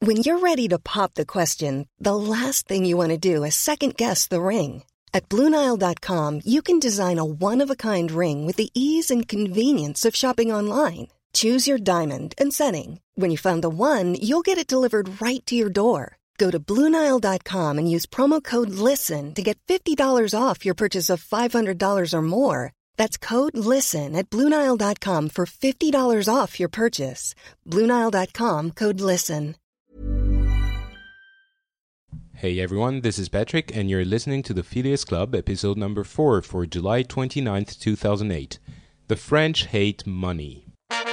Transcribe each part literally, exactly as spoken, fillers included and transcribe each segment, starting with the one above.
When you're ready to pop the question, the last thing you want to do is second-guess the ring. At Blue Nile dot com, you can design a one-of-a-kind ring with the ease and convenience of shopping online. Choose your diamond and setting. When you find the one, you'll get it delivered right to your door. Go to Blue Nile dot com and use promo code LISTEN to get fifty dollars off your purchase of five hundred dollars or more. That's code LISTEN at Blue Nile dot com for fifty dollars off your purchase. Blue Nile dot com, code LISTEN. Hey everyone, this is Patrick, and you're listening to the Phileas Club, episode number four for July twenty-ninth, two thousand eight. The French hate money.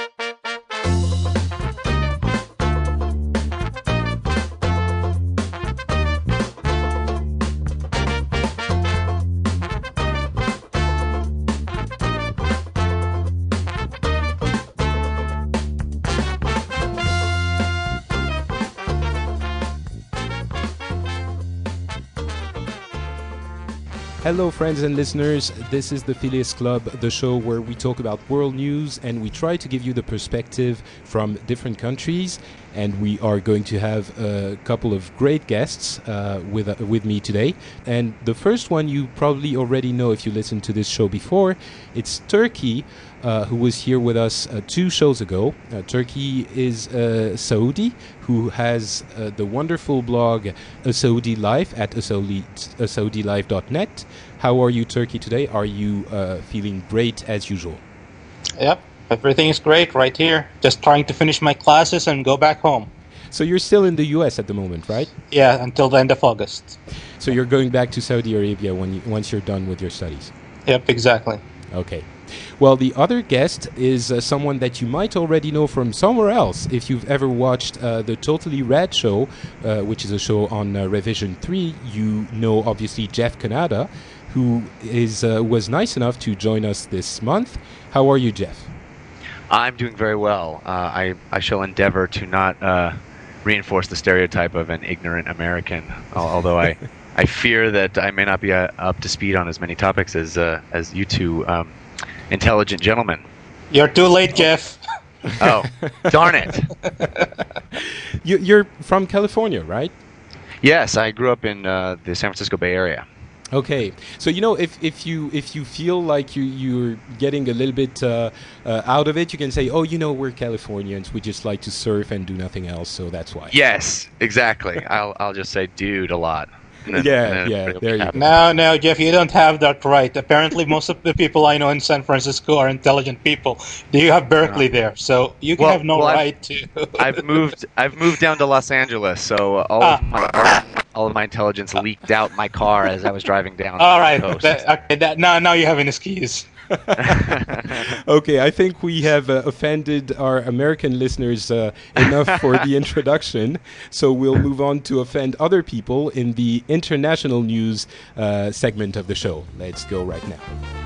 Hello friends and listeners, this is the Phileas Club, the show where we talk about world news and we try to give you the perspective from different countries, and we are going to have a couple of great guests uh, with uh, with me today. And the first one you probably already know if you listened to this show before. It's Turkey, uh, who was here with us uh, two shows ago. Uh, Turkey is a Saudi who has uh, the wonderful blog A Saudi Life at a saudi life dot net. How are you, Turkey, today? Are you uh, feeling great as usual? Yep, everything is great right here. Just trying to finish my classes and go back home. So you're still in the U S at the moment, right? Yeah, until the end of August. So you're going back to Saudi Arabia when you, once you're done with your studies? Yep, exactly. Okay. Well, the other guest is uh, someone that you might already know from somewhere else. If you've ever watched uh, the Totally Rad Show, uh, which is a show on uh, Revision three, you know obviously Jeff Canada, who is uh, was nice enough to join us this month. How are you, Jeff? I'm doing very well. Uh, I, I shall endeavor to not uh, reinforce the stereotype of an ignorant American, although I, I fear that I may not be uh, up to speed on as many topics as uh, as you two um, intelligent gentlemen. You're too late, Jeff. Oh, darn it. you, you're from California, right? Yes, I grew up in uh, the San Francisco Bay Area. Okay, so you know, if, if you if you feel like you you're getting a little bit uh, uh, out of it, you can say, oh, you know, we're Californians. We just like to surf and do nothing else, so that's why. Yes, exactly. I'll I'll just say dude a lot. Then, yeah, yeah. There you go. No, no, Jeff, you don't have that right. Apparently, most of the people I know in San Francisco are intelligent people. You have Berkeley there, so you well, have no well, right I've, to. I've moved. I've moved down to Los Angeles, so all ah. of my all of my intelligence leaked out my car as I was driving down. All right, the coast. that, okay. That, now, now you have an excuse. Okay, I think we have uh, offended our American listeners uh, enough for the introduction, so we'll move on to offend other people in the international news uh, segment of the show. Let's go right now.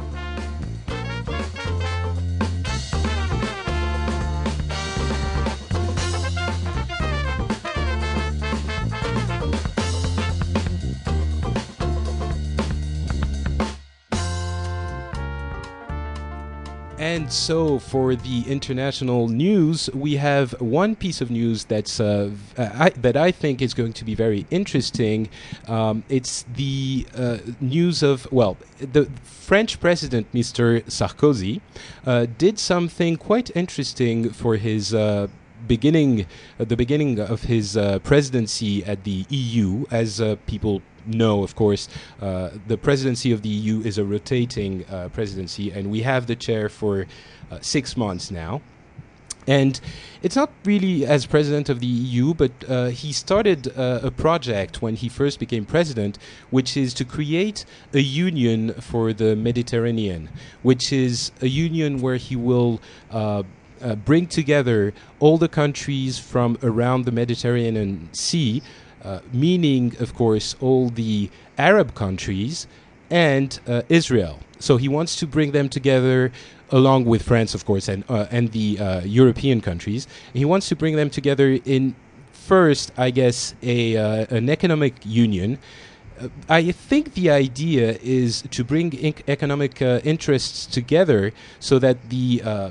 And so for the international news, we have one piece of news that's uh, I, that I think is going to be very interesting. Um, it's the uh, news of, well, the French president, Mister Sarkozy, uh, did something quite interesting for his uh, beginning, uh, the beginning of his uh, presidency at the E U, as uh, people know, of course. Uh, the presidency of the E U is a rotating uh, presidency, and we have the chair for uh, six months now. And it's not really as president of the E U, but uh, he started uh, a project when he first became president, which is to create a union for the Mediterranean, which is a union where he will uh, uh, bring together all the countries from around the Mediterranean Sea, Uh, meaning, of course, all the Arab countries and uh, Israel. So he wants to bring them together, along with France, of course, and uh, and the uh, European countries. And he wants to bring them together in, first, I guess, a uh, an economic union. Uh, I think the idea is to bring inc- economic uh, interests together so that the uh,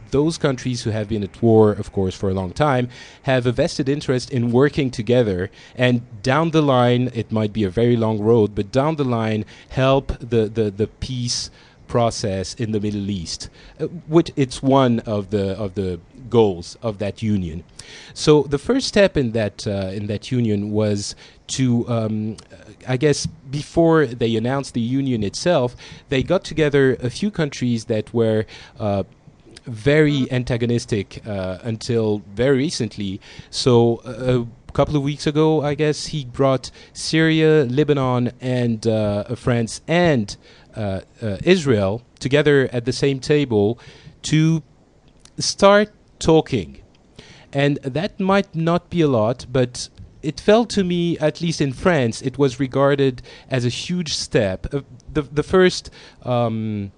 those countries who have been at war, of course, for a long time, have a vested interest in working together, and down the line, it might be a very long road, but down the line, help the, the, the peace process in the Middle East, uh, which it's one of the of the goals of that union. So the first step in that uh, in that union was to, um, I guess, before they announced the union itself, they got together a few countries that were uh, very antagonistic uh, until very recently. So uh, a couple of weeks ago, I guess, he brought Syria, Lebanon, and uh, France and Uh, uh, Israel together at the same table to start talking. And that might not be a lot, but it felt to me, at least in France, it was regarded as a huge step. Uh, the, the first um,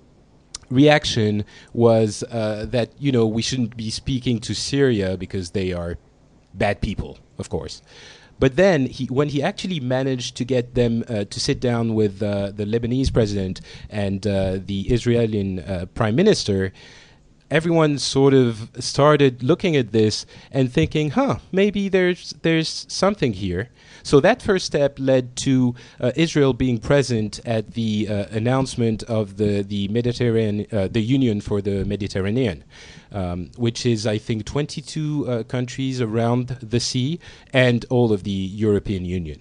reaction was uh, that, you know, we shouldn't be speaking to Syria because they are bad people, of course. But then, he, when he actually managed to get them uh, to sit down with uh, the Lebanese president and uh, the Israeli uh, prime minister, everyone sort of started looking at this and thinking, huh, maybe there's there's something here. So that first step led to uh, Israel being present at the uh, announcement of the the Mediterranean, uh, the Union for the Mediterranean, um, which is, I think, twenty-two uh, countries around the sea and all of the European Union.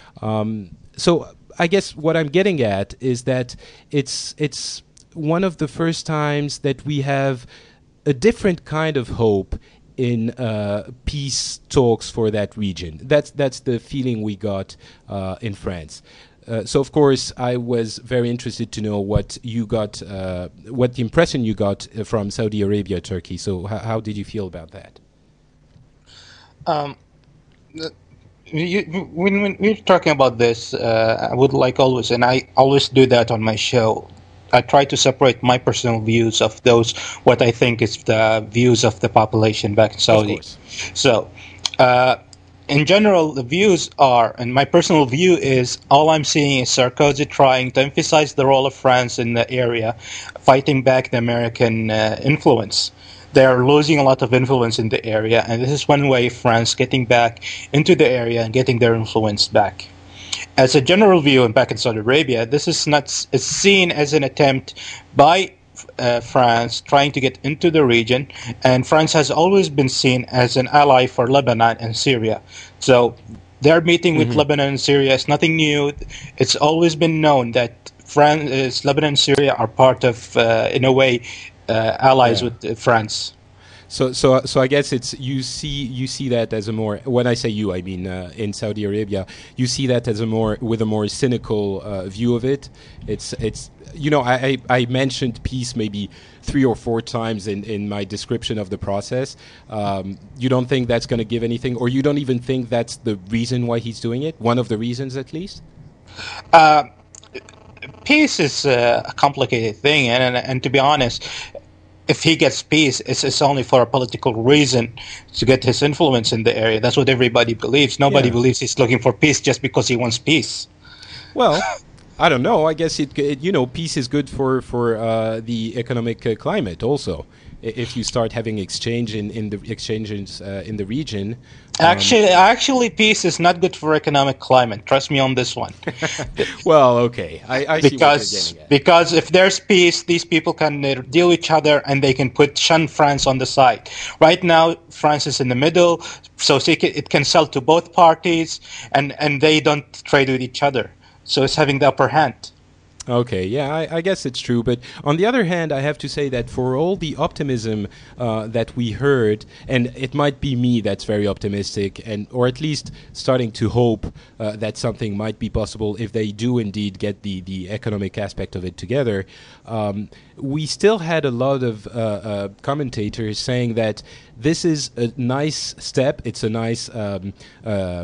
Um, so I guess what I'm getting at is that it's it's one of the first times that we have a different kind of hope in uh, peace talks for that region. That's that's the feeling we got uh, in France. Uh, so, of course, I was very interested to know what you got, uh, what the impression you got from Saudi Arabia, Turkey. So, h- how did you feel about that? Um, you, when, when we're talking about this, uh, I would like always, and I always do that on my show, I try to separate my personal views of those, what I think is the views of the population back in Saudi. Of course. So, uh, in general, the views are, and my personal view is, all I'm seeing is Sarkozy trying to emphasize the role of France in the area, fighting back the American uh, influence. They are losing a lot of influence in the area, and this is one way France getting back into the area and getting their influence back. As a general view, and back in Saudi Arabia, this is not is seen as an attempt by uh, France trying to get into the region, and France has always been seen as an ally for Lebanon and Syria. So their meeting with mm-hmm. Lebanon and Syria is nothing new. It's always been known that France, Lebanon and Syria are part of, uh, in a way, uh, allies yeah. with uh, France. So, so, so I guess it's you see you see that as a more, when I say you, I mean uh, in Saudi Arabia, you see that as a more with a more cynical uh, view of it. It's it's you know I, I I mentioned peace maybe three or four times in, in my description of the process. Um, you don't think that's going to give anything, or you don't even think that's the reason why he's doing it? One of the reasons, at least. Uh, peace is uh, a complicated thing, and, and and to be honest, if he gets peace, it's, it's only for a political reason to get his influence in the area. That's what everybody believes. Nobody yeah. believes he's looking for peace just because he wants peace. Well, I don't know. I guess it, it you know, peace is good for for uh, the economic uh, climate also. If you start having exchange in, in the exchanges uh, in the region. Um, actually, actually, peace is not good for economic climate. Trust me on this one. Well, okay, I, I because, see what you're getting at. Because if there's peace, these people can uh, deal with each other, and they can put shun France on the side. Right now, France is in the middle, so it can sell to both parties, and, and they don't trade with each other. So it's having the upper hand. Okay, yeah, I, I guess it's true. But on the other hand, I have to say that for all the optimism uh, that we heard, and it might be me that's very optimistic, and or at least starting to hope uh, that something might be possible if they do indeed get the, the economic aspect of it together, um, we still had a lot of uh, uh, commentators saying that this is a nice step, it's a nice um, uh,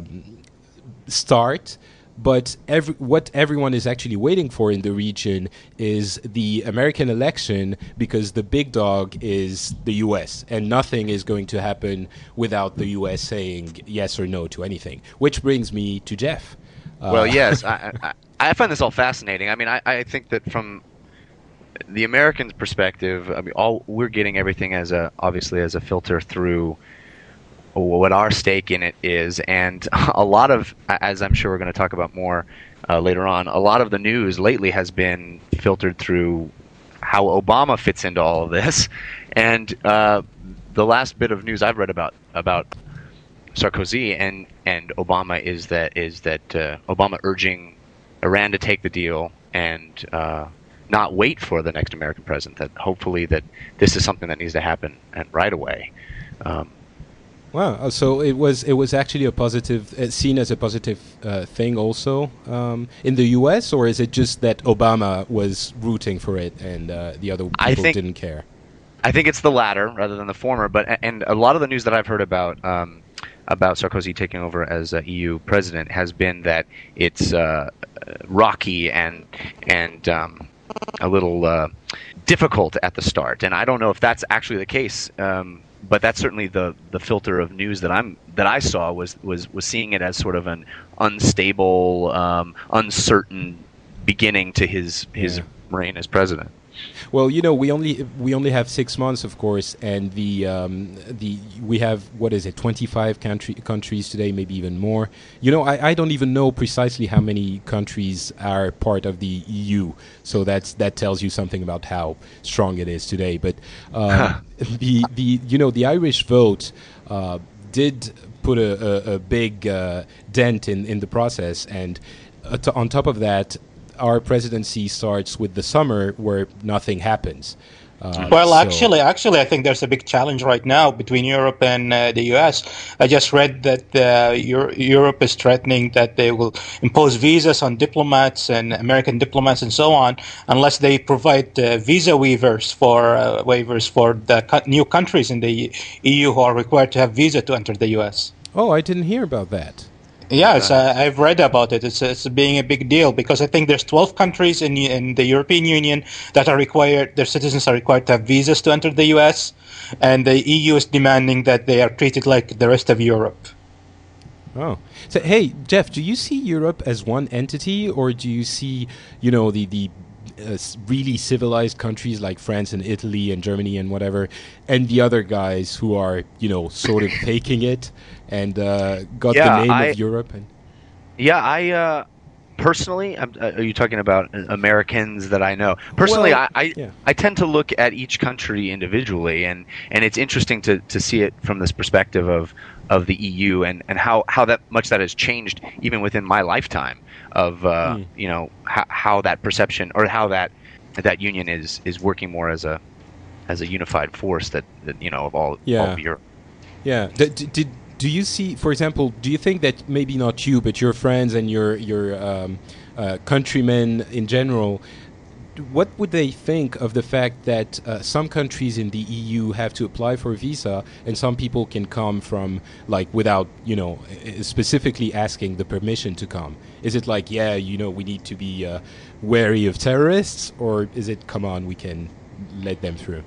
start. But every, what everyone is actually waiting for in the region is the American election, because the big dog is the U S, and nothing is going to happen without the U S saying yes or no to anything. Which brings me to Jeff. Uh, well, yes, I, I, I find this all fascinating. I mean, I, I think that from the American perspective, I mean, all we're getting everything as a obviously as a filter through what our stake in it is, and a lot of, as I'm sure we're going to talk about more uh, later on, a lot of the news lately has been filtered through how Obama fits into all of this, and uh, the last bit of news I've read about about Sarkozy and, and Obama is that is that uh, Obama urging Iran to take the deal and uh, not wait for the next American president. That hopefully that this is something that needs to happen and right away. Um, Wow! So it was it was actually a positive, uh, seen as a positive uh, thing also um, in the U S, or is it just that Obama was rooting for it and uh, the other people I think, didn't care? I think it's the latter rather than the former. But and a lot of the news that I've heard about um, about Sarkozy taking over as uh, E U president has been that it's uh, rocky and and um, a little uh, difficult at the start. And I don't know if that's actually the case. Um, But that's certainly the, the filter of news that I'm that I saw was was, was seeing it as sort of an unstable, um, uncertain beginning to his his Yeah. reign as president. Well, you know, we only we only have six months, of course, and the um, the we have what is it, twenty-five country, countries today, maybe even more. You know, I, I don't even know precisely how many countries are part of the E U, so that's that tells you something about how strong it is today. But um, the the you know the Irish vote uh, did put a, a, a big uh, dent in in the process, and uh, t- on top of that, our presidency starts with the summer where nothing happens. Uh, well, so actually, actually, I think there's a big challenge right now between Europe and uh, the U S. I just read that uh, Euro- Europe is threatening that they will impose visas on diplomats and American diplomats and so on, unless they provide uh, visa waivers for uh, waivers for the co- new countries in the E U who are required to have visa to enter the U S. Oh, I didn't hear about that. Yes, uh, I've read about it. It's it's being a big deal because I think there's twelve countries in in the European Union that are required, their citizens are required to have visas to enter the U S, and the E U is demanding that they are treated like the rest of Europe. Oh, so hey, Jeff, do you see Europe as one entity, or do you see, you know, the the uh, s- really civilized countries like France and Italy and Germany and whatever, and the other guys who are, you know, sort of faking it and uh, got Yeah, the name I- of Europe? And Yeah, I uh, personally, I'm, uh, are you talking about Americans that I know? Personally, Well, I I, yeah. I tend to look at each country individually, and, and it's interesting to, to see it from this perspective of, of the E U and, and how, how that much that has changed even within my lifetime of uh, Mm. you know how, how that perception or how that that union is, is working more as a as a unified force that, that you know of all, all Yeah. of Europe. Yeah. D- d- did do you see, for example, do you think that maybe not you, but your friends and your your um, uh, countrymen in general, what would they think of the fact that uh, some countries in the E U have to apply for a visa, and some people can come from like without, you know, uh, specifically asking the permission to come? Is it like, yeah, you know, we need to be uh, wary of terrorists, or is it, come on, we can let them through?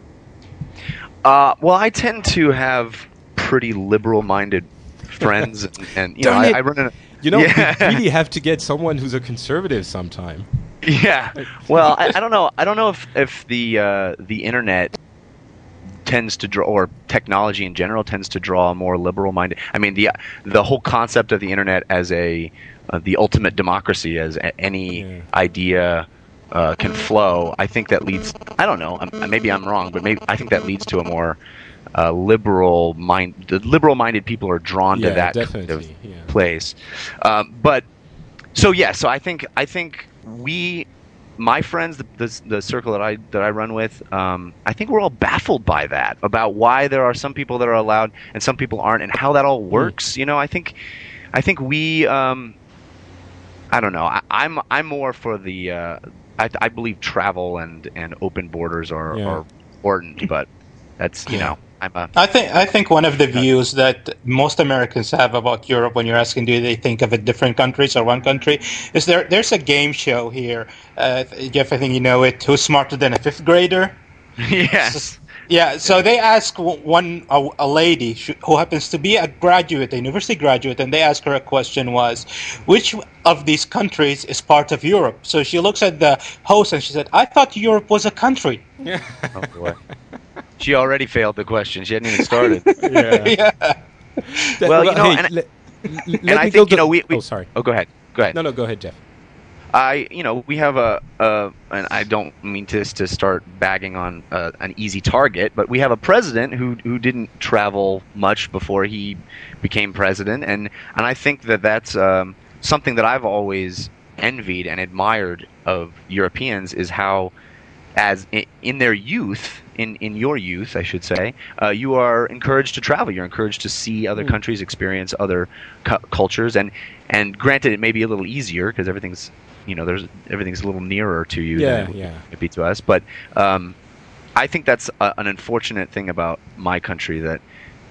Uh, well, I tend to have pretty liberal-minded friends, and, and you know, Darn I, it. I run in. A, You know, Yeah. we really have to get someone who's a conservative sometime. Yeah. Well, I, I don't know. I don't know if if the uh, the internet tends to draw, or technology in general tends to draw a more liberal-minded. I mean, the the whole concept of the internet as a uh, the ultimate democracy, as a, any Yeah. idea uh, can flow. I think that leads. I don't know. I'm, maybe I'm wrong, but maybe I think that leads to a more uh, liberal mind. The liberal-minded people are drawn Yeah, to that definitely, kind of yeah. place. Um, but so yeah, so I think I think we, my friends, the, the the circle that I that I run with, um, I think we're all baffled by that, about why there are some people that are allowed and some people aren't, and how that all works. You know, I think I think we, um, I don't know, I, I'm I'm more for the, uh, I, I believe travel and, and open borders are, Yeah. are important, but that's you know. I'm a, I think I think one of the views that most Americans have about Europe, when you're asking do they think of it different countries or one country, is there there's a game show here. Uh, Jeff, I think you know it. Who's smarter than a fifth grader? yes. Yeah, so they ask w- one a, a lady sh- who happens to be a graduate, a university graduate, and they ask her a question was, which of these countries is part of Europe? So she looks at the host and she said, I thought Europe was a country. Oh boy, she already failed the question. She hadn't even started. Yeah. Yeah. That- Well, you know, hey, and- le- l- let and I me think go you to- know we, we. Oh, sorry. Oh, go ahead. Go ahead. No, no, go ahead, Jeff. I, you know, we have a, a and I don't mean to to start bagging on uh, an easy target, but we have a president who who didn't travel much before he became president, and and I think that that's um, something that I've always envied and admired of Europeans is how, as in, in their youth, in in your youth, I should say, uh, you are encouraged to travel. You're encouraged to see other Mm. countries, experience other cu- cultures, and and granted, it may be a little easier because everything's you know, there's everything's a little nearer to you Yeah, than it would yeah. be to us. But um, I think that's a, an unfortunate thing about my country that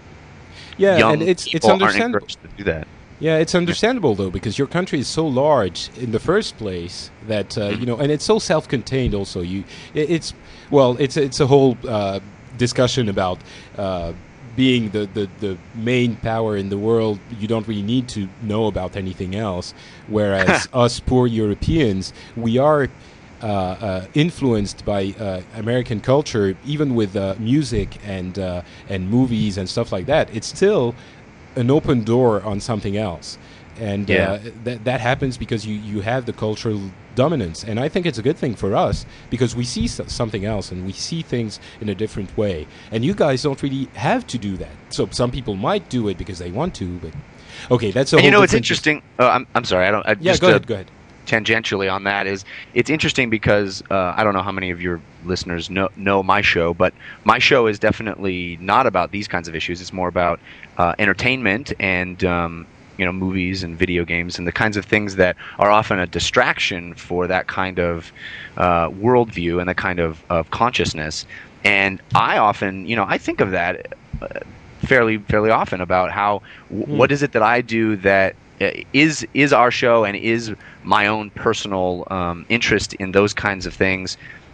Yeah, young and it's it's people aren't understandable. encouraged to do that. Yeah, it's understandable though, because your country is so large in the first place that uh, you know, and it's so self-contained. Also, you, it, it's well, it's it's a whole uh, discussion about uh, being the, the the main power in the world. You don't really need to know about anything else. Whereas us poor Europeans, we are uh, uh, influenced by uh, American culture, even with uh, music and uh, and movies and stuff like that. It's still an open door on something else, and Yeah. uh, that that happens because you you have the cultural dominance, and I think it's a good thing for us because we see s- something else and we see things in a different way, and you guys don't really have to do that. So some people might do it because they want to, but okay, that's a And you whole know, it's different- interesting. Uh, I'm I'm sorry. I don't. I, Yeah, just go to- ahead, go ahead. tangentially on that is it's interesting because uh, I don't know how many of your listeners know know my show, but my show is definitely not about these kinds of issues. It's more about uh, entertainment and um, you know movies and video games and the kinds of things that are often a distraction for that kind of uh, worldview and the kind of, of consciousness. And I often, you know, I think of that uh, fairly fairly often about how w- Mm. what is it that I do that uh, is is our show and is my own personal um, interest in those kinds of things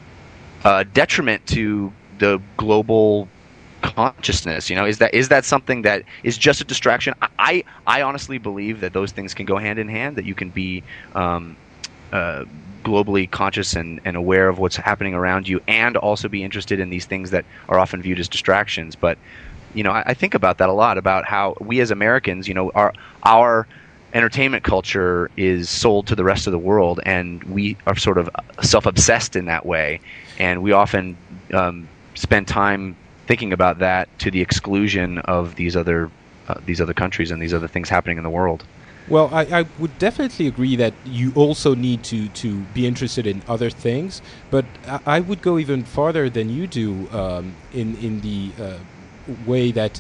uh, detriment to the global consciousness? You know, is that is that something that is just a distraction? I I honestly believe that those things can go hand in hand. That you can be um, uh, globally conscious and, and aware of what's happening around you, and also be interested in these things that are often viewed as distractions. But you know, I, I think about that a lot, about how we as Americans, you know, our our entertainment culture is sold to the rest of the world, and we are sort of self-obsessed in that way, and we often um, spend time thinking about that to the exclusion of these other uh, these other countries and these other things happening in the world. Well, I, I would definitely agree that you also need to, to be interested in other things, but I, I would go even farther than you do um, in in the uh, way that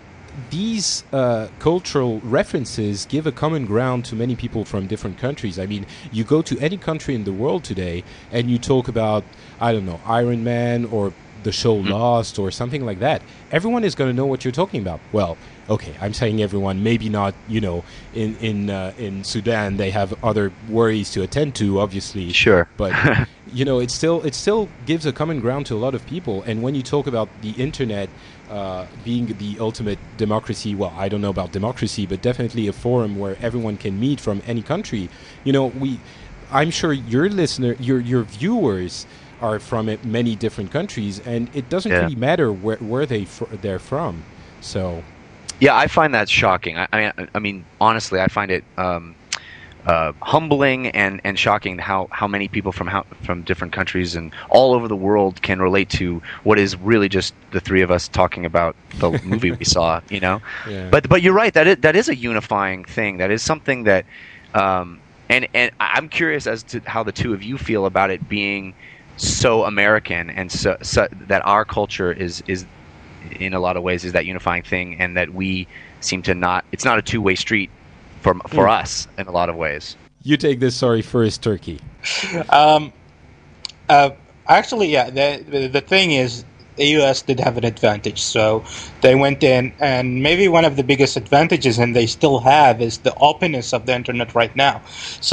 these uh, cultural references give a common ground to many people from different countries. I mean, you go to any country in the world today and you talk about, I don't know, Iron Man or the show Mm. Lost or something like that. Everyone is going to know what you're talking about. Well, okay, I'm saying everyone, maybe not, you know, in in uh, in Sudan they have other worries to attend to, obviously. Sure. But you know, it still it still gives a common ground to a lot of people. And when you talk about the internet uh, being the ultimate democracy, well, I don't know about democracy, but definitely a forum where everyone can meet from any country. You know, we, I'm sure your listener, your your viewers are from it, many different countries, and it doesn't Yeah. really matter where where they fr- they're from. So. Yeah, I find that shocking. I, I mean, I mean, honestly, I find it um, uh, humbling and, and shocking how, how many people from how, from different countries and all over the world can relate to what is really just the three of us talking about the movie we saw. You know, Yeah. but but you're right, that is, that is a unifying thing. That is something that, um, and and I'm curious as to how the two of you feel about it being so American and so, so that our culture is is. in a lot of ways is that unifying thing, and that we seem to not, it's not a two-way street for for Mm. us in a lot of ways. You take this, sorry, first, Turkey. Um, uh, actually, yeah. The, the the thing is, the U S did have an advantage, so they went in, and maybe one of the biggest advantages, and they still have, is the openness of the internet right now. So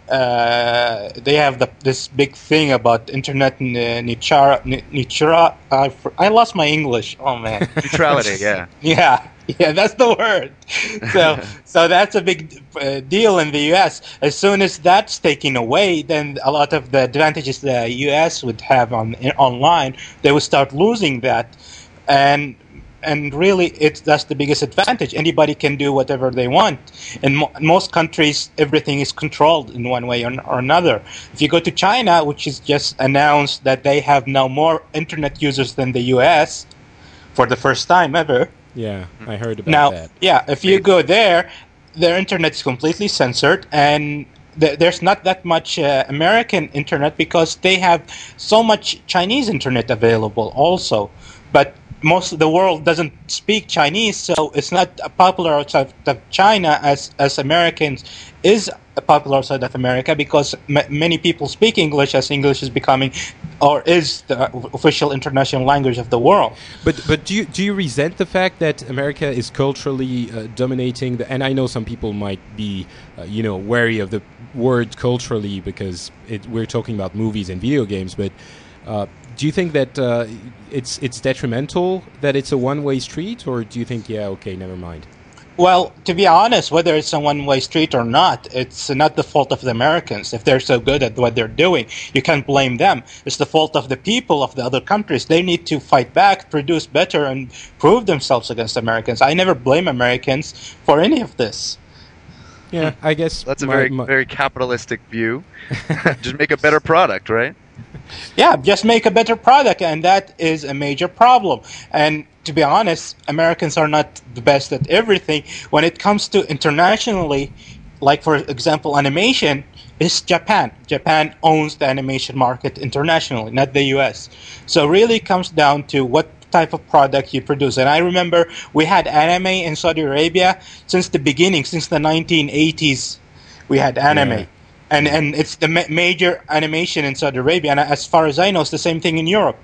uh, they have the, this big thing about internet nichara, nichara. I, I lost my English. Oh man, neutrality. Yeah, yeah, yeah. That's the word. So, so that's a big uh, deal in the U S. As soon as that's taken away, then a lot of the advantages the U S would have on in, online, they would start losing that, and. And really, it's that's the biggest advantage. Anybody can do whatever they want. In, mo- in most countries, everything is controlled in one way or, or another. If you go to China, which has just announced that they have now more internet users than the U S for the first time ever. Yeah, I heard about now, that. Yeah, if you go there, their internet is completely censored, and th- there's not that much uh, American internet because they have so much Chinese internet available also. But most of the world doesn't speak Chinese, so it's not popular outside of China as, as Americans is popular outside of America because m- many people speak English as English is becoming or is the official international language of the world. But but do you do you resent the fact that America is culturally uh, dominating? The, and I know some people might be uh, you know wary of the word culturally because it, we're talking about movies and video games, but. Uh, do you think that uh, it's it's detrimental that it's a one-way street, or do you think, yeah, okay, never mind? Well, to be honest, whether it's a one-way street or not, it's not the fault of the Americans. If they're so good at what they're doing, you can't blame them. It's the fault of the people of the other countries. They need to fight back, produce better, and prove themselves against Americans. I never blame Americans for any of this. Yeah, I guess that's a my, very my very capitalistic view. Just make a better product, right? Yeah, just make a better product, and that is a major problem. And to be honest, Americans are not the best at everything. When it comes to internationally, like for example, animation, is Japan. Japan owns the animation market internationally, not the U S. So really it comes down to what type of product you produce. And I remember we had anime in Saudi Arabia since the beginning, since the nineteen eighties. We had anime. Yeah. And and it's the ma- major animation in Saudi Arabia, and as far as I know, it's the same thing in Europe.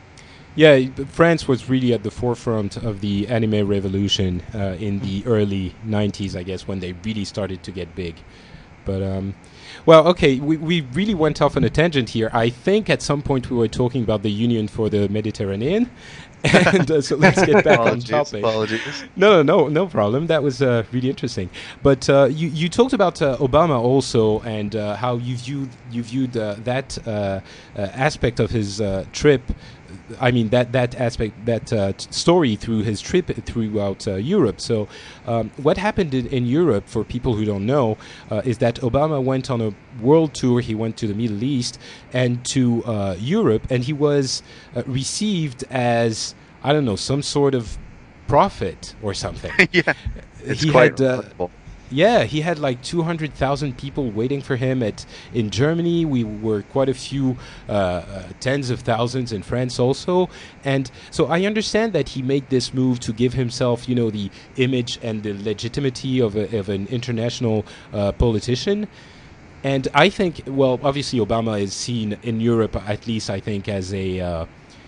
Yeah, France was really at the forefront of the anime revolution uh, in the early nineties, I guess, when they really started to get big. But, um, well, okay, we, we really went off on a tangent here. I think at some point we were talking about the Union for the Mediterranean. And uh, so let's get back on topic. Apologies. No, no, no, no problem. That was uh, really interesting. But uh, you, you talked about uh, Obama also, and uh, how you viewed you viewed uh, that uh, uh, aspect of his uh, trip. I mean that that aspect, that uh, t- story through his trip throughout uh, Europe. So, um, what happened in, in Europe, for people who don't know, uh, is that Obama went on a world tour. He went to the Middle East and to uh, Europe, and he was uh, received as, I don't know, some sort of prophet or something. Yeah, it's he quite had, uh, remarkable. Yeah, he had like two hundred thousand people waiting for him at in Germany. We were quite a few uh, uh, tens of thousands in France also. And so I understand that he made this move to give himself, you know, the image and the legitimacy of, a, of an international uh, politician. And I think, well, obviously Obama is seen in Europe, at least I think, as a... Uh,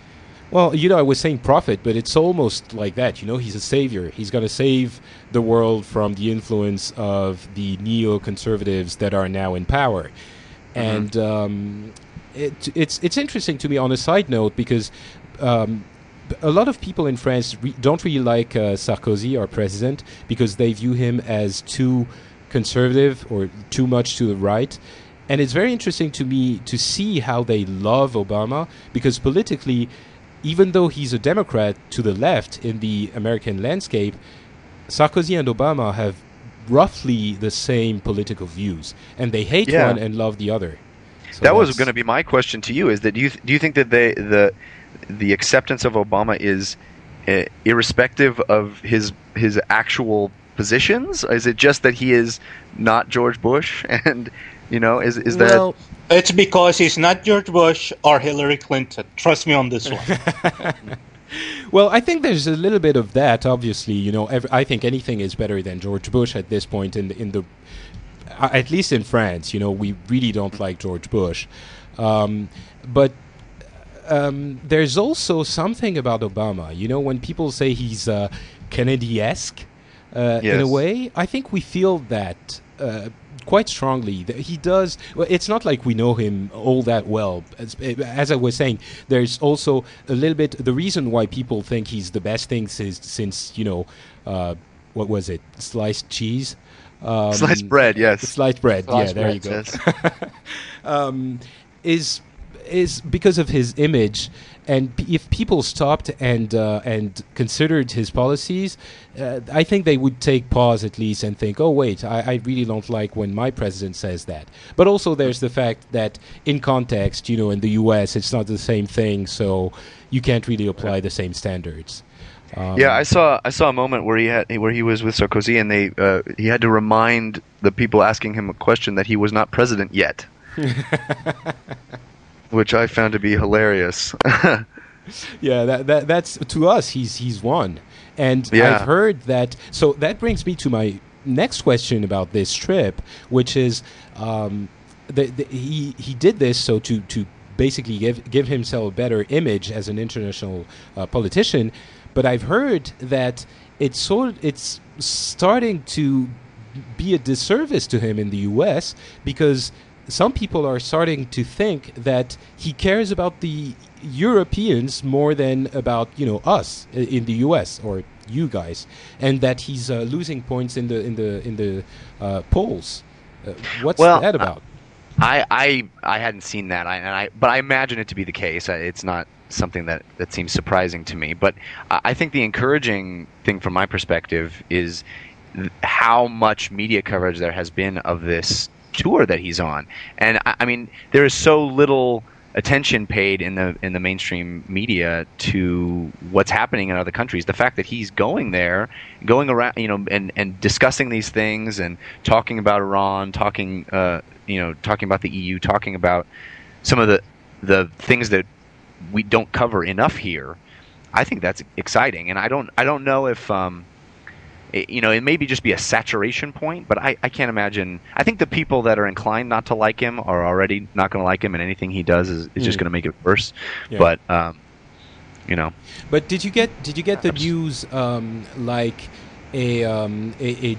Well, you know, I was saying prophet, but it's almost like that. You know, he's a savior. He's going to save the world from the influence of the neoconservatives that are now in power. Mm-hmm. And um, it, it's it's interesting to me on a side note because um, a lot of people in France re- don't really like uh, Sarkozy, our president, because they view him as too conservative or too much to the right. And it's very interesting to me to see how they love Obama, because politically, even though he's a Democrat to the left in the American landscape, Sarkozy and Obama have roughly the same political views, and they hate Yeah. one and love the other. So That was that's- going to be my question to you: is that do you th- do you think that they the the acceptance of Obama is uh, irrespective of his his actual positions? Is it just that he is not George Bush, and you know, is is that? Well, It's because he's not George Bush or Hillary Clinton. Trust me on this one. Well, I think there's a little bit of that. Obviously, you know, ev- I think anything is better than George Bush at this point. In the, in the uh, at least in France, you know, we really don't like George Bush. Um, but um, there's also something about Obama. You know, when people say he's uh, Kennedy-esque, uh, Yes. in a way. I think we feel that uh, quite strongly. That he does. Well, it's not like we know him all that well. As, as I was saying, there's also a little bit. The reason why people think he's the best thing since, since you know, uh, what was it? Sliced cheese. Um, Sliced bread, yes. Sliced bread. Sliced yeah, there bread, you go. Yes. um, is is because of his image, and p- if people stopped and uh, and considered his policies, uh, I think they would take pause at least and think, oh wait, I, I really don't like when my president says that. But also there's the fact that in context, you know, in the U S it's not the same thing, so you can't really apply the same standards. Um, Yeah, I saw I saw a moment where he had where he was with Sarkozy, and they uh, he had to remind the people asking him a question that he was not president yet, which I found to be hilarious. Yeah, that, that that's to us. He's he's won, and Yeah. I've heard that. So that brings me to my next question about this trip, which is, um, the, the, he he did this so to to basically give give himself a better image as an international uh, politician. But I've heard that it's sort it's starting to be a disservice to him in the U S because some people are starting to think that he cares about the Europeans more than about, you know, us i- in the U S or you guys, and that he's uh, losing points in the in the in the uh, polls. Uh, what's Well, that about? I, I I hadn't seen that, I, and I but I imagine it to be the case. I- It's not something that, that seems surprising to me. But I I think the encouraging thing from my perspective is th- how much media coverage there has been of this tour that he's on. And I, I mean, there is so little attention paid in the in the mainstream media to what's happening in other countries. The fact that he's going there, going around, you know, and, and discussing these things and talking about Iran, talking, uh, you know, talking about the E U, talking about some of the the things that we don't cover enough here. I think that's exciting, and I don't I don't know if um, it, you know, it may be just be a saturation point, but I, I can't imagine. I think the people that are inclined not to like him are already not going to like him, and anything he does is, is just Mm. going to make it worse. Yeah. But um, you know, But did you get did you get the news um, like a um, a, a d-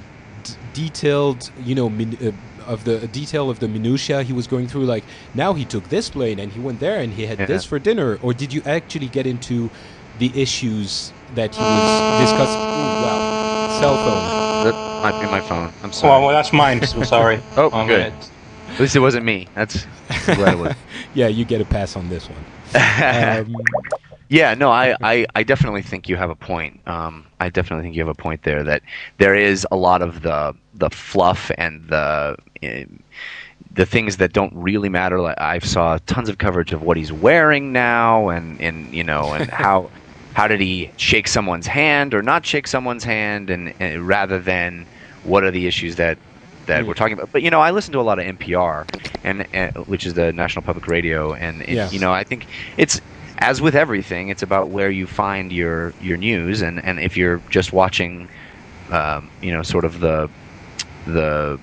detailed you know min, uh, of the a detail of the minutia he was going through? Like now he took this plane and he went there and he had Yeah. this for dinner, or did you actually get into the issues that he was discussing? Ooh, wow, cell phone. that might be my phone. I'm Well, sorry. well, that's mine. So sorry. Oh, One good. minute. At least it wasn't me. That's I'm glad it was. Yeah, you get a pass on this one. Um, Yeah, no, I, I, I definitely think you have a point. Um, I definitely think you have a point there that there is a lot of the the fluff and the uh, the things that don't really matter. Like I saw tons of coverage of what he's wearing now, and, and you know, and how how did he shake someone's hand or not shake someone's hand, and, and rather than what are the issues that that Mm. we're talking about. But you know, I listen to a lot of N P R, and, and which is the National Public Radio, and it, Yeah. you know, I think it's. As with everything, it's about where you find your, your news, and, and if you're just watching, um, you know, sort of the the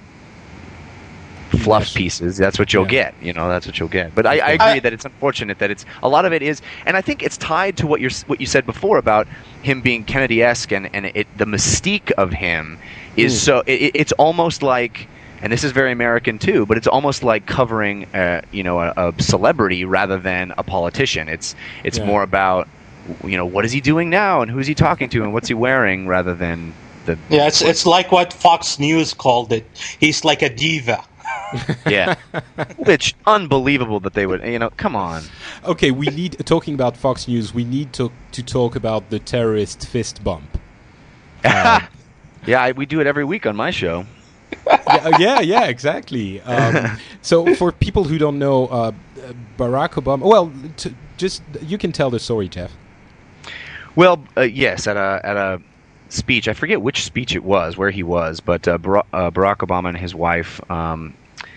fluff Yes. pieces, that's what you'll Yeah. get. You know, that's what you'll get. But I, I agree I- that it's unfortunate that it's a lot of it is, and I think it's tied to what you're what you said before about him being Kennedy-esque, and and it the mystique of him is Mm. so it, it's almost like. And this is very American too, but it's almost like covering, uh, you know, a, a celebrity rather than a politician. It's it's Yeah. more about, you know, what is he doing now, and who's he talking to, and what's he wearing, rather than the Yeah, it's it's like what Fox News called it. He's like a diva. yeah, which unbelievable that they would, you know, come on. okay, we need talking about Fox News. We need to to talk about the terrorist fist bump. Um, Yeah, I, we do it every week on my show. yeah, yeah, yeah, exactly. Um, so, for people who don't know, uh, Barack Obama. Well, t- just you can tell the story, Jeff. Well, uh, yes, at a at a speech, I forget which speech it was, where he was, but uh, Bar- uh, Barack Obama and his wife um,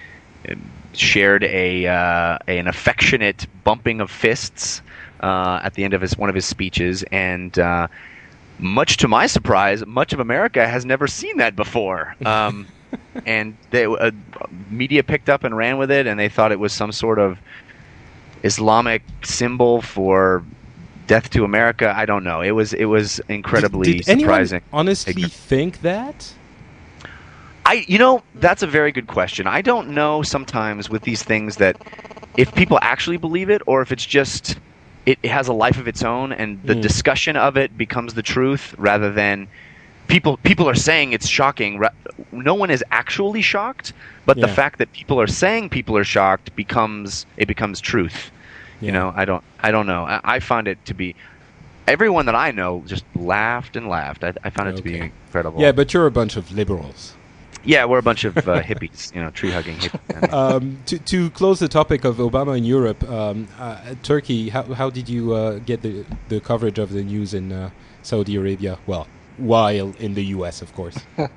shared a uh, an affectionate bumping of fists uh, at the end of his one of his speeches, and uh, much to my surprise, much of America has never seen that before. Um, and they, uh, media picked up and ran with it, and they thought it was some sort of Islamic symbol for death to America. I don't know. It was it was incredibly did, did surprising. Anyone honestly ignorant. think that? I, you know, that's a very good question. I don't know sometimes with these things that if people actually believe it or if it's just it, it has a life of its own and the Mm. discussion of it becomes the truth rather than people people are saying it's shocking. Ra- No one is actually shocked, but the Yeah. fact that people are saying people are shocked becomes it becomes truth. You Yeah. know, I don't I don't know. I, I find it to be everyone that I know just laughed and laughed. I, I found it to be Okay. incredible. Yeah, but you're a bunch of liberals. Yeah, we're a bunch of uh, hippies, you know, tree-hugging hippies. Um, to, to close the topic of Obama in Europe, um, uh, Turkey, how, how did you uh, get the, the coverage of the news in uh, Saudi Arabia? Well, while in the U S, of course.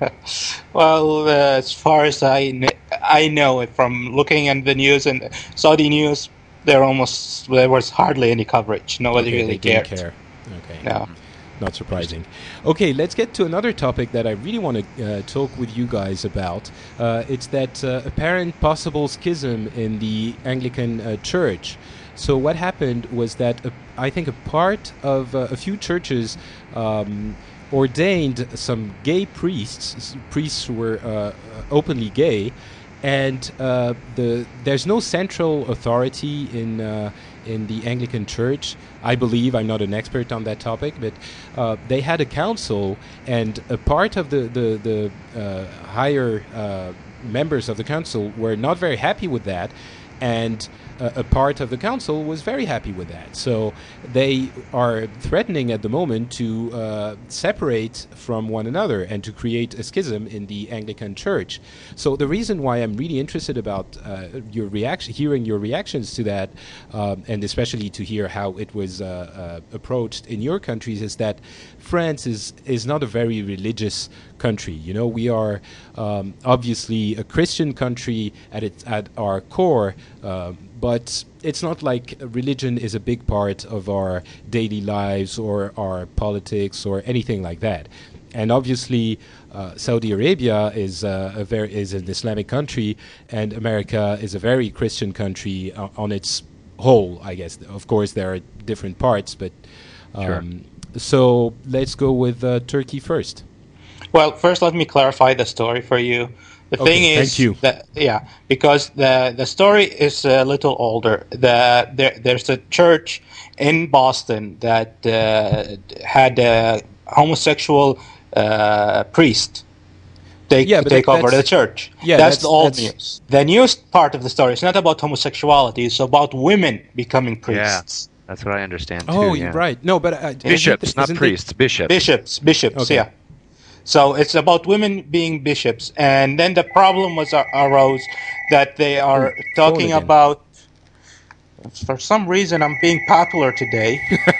Well, uh, as far as I, kn- I know it from looking at the news and Saudi news, there almost there was hardly any coverage. Nobody Okay, really they didn't cared. care. Okay. No. Not surprising. Okay, let's get to another topic that I really want to uh, talk with you guys about. Uh, it's that uh, apparent possible schism in the Anglican uh, Church. So what happened was that uh, I think a part of uh, a few churches um, ordained some gay priests, s- priests who were uh, openly gay, and uh, the there's no central authority in uh, in the Anglican Church. I believe, I'm not an expert on that topic, but uh, they had a council, and a part of the the, the uh, higher uh, members of the council were not very happy with that, and uh, a part of the council was very happy with that. So they are threatening at the moment to uh, separate from one another and to create a schism in the Anglican Church. So the reason why I'm really interested about uh, your reaction, hearing your reactions to that, um, and especially to hear how it was uh, uh, approached in your countries, is that France is is not a very religious country. You know, we are um, obviously a Christian country at its at our core, uh, but it's not like religion is a big part of our daily lives or our politics or anything like that. And obviously, uh, Saudi Arabia is uh, a very is an Islamic country, and America is a very Christian country uh, on its whole. I guess, of course, there are different parts, but um, Sure. so let's go with uh, Turkey first. Well, first let me clarify the story for you. The Okay, thing is, thank you. that yeah, because the the story is a little older. The there there's a church in Boston that uh, had a homosexual uh, priest take Yeah, but take that- over the that's- church. yeah, that's, that's- the old that's- news. The news part of the story is not about homosexuality. It's about women becoming Yeah, priests, that's what I understand too. Oh, yeah. you're right. No, but uh, isn't Bishops, it- not isn't it- priests. Bishops. bishops, bishops. Okay. Yeah. So it's about women being bishops, and then the problem was ar- arose that they are Oh, talking phone again. about. For some reason, I'm being popular today,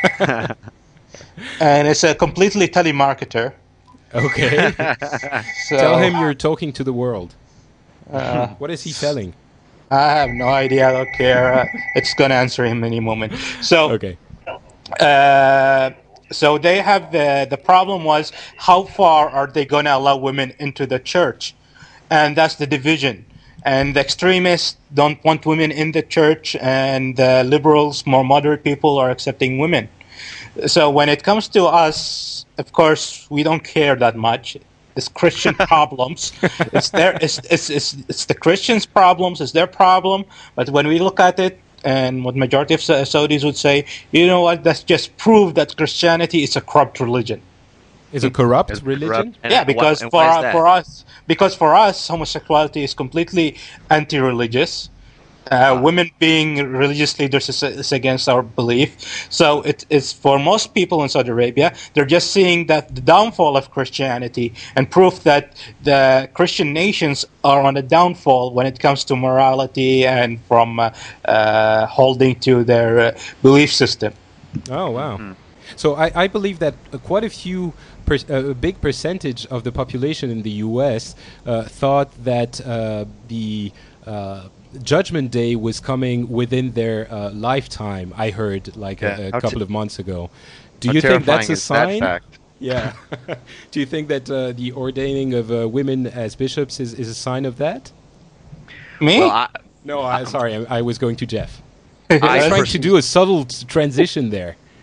and it's a completely telemarketer. Okay. So Tell him you're talking to the world. uh, What is he selling? I have no idea. I don't care. Uh, it's gonna answer him any moment. So. Okay. Uh, so they have the the problem was how far are they going to allow women into the church, and that's the division. And the extremists don't want women in the church, and the liberals, more moderate people, are accepting women. So when it comes to us, of course, we don't care that much. It's Christian problems. It's their it's, it's it's it's the Christians' problems. It's their problem. But when we look at it, and what majority of Sa- Saudis would say, you know what? That's just proof that Christianity is a corrupt religion. Is a corrupt It's religion? corrupt. And yeah, why- because and for why is uh, that? for us, because for us, homosexuality is completely anti-religious. Uh, women being religious leaders is, is against our belief. So it is for most people in Saudi Arabia. They're just seeing that the downfall of Christianity and proof that the Christian nations are on a downfall when it comes to morality and from uh, uh, holding to their uh, belief system. Oh, wow. So I, I believe that uh, quite a few, per, uh, a big percentage of the population in the U S uh, thought that uh, the uh, Judgment Day was coming within their uh, lifetime. I heard like Yeah, a, a how couple te- of months ago. Do How you think that's terrifying a is that sign? fact? Yeah. Do you think that uh, the ordaining of uh, women as bishops is, is a sign of that? Me? Well, I, No, I, sorry, I, I was going to Jeff. I I was trying pers- to do a subtle t- transition there.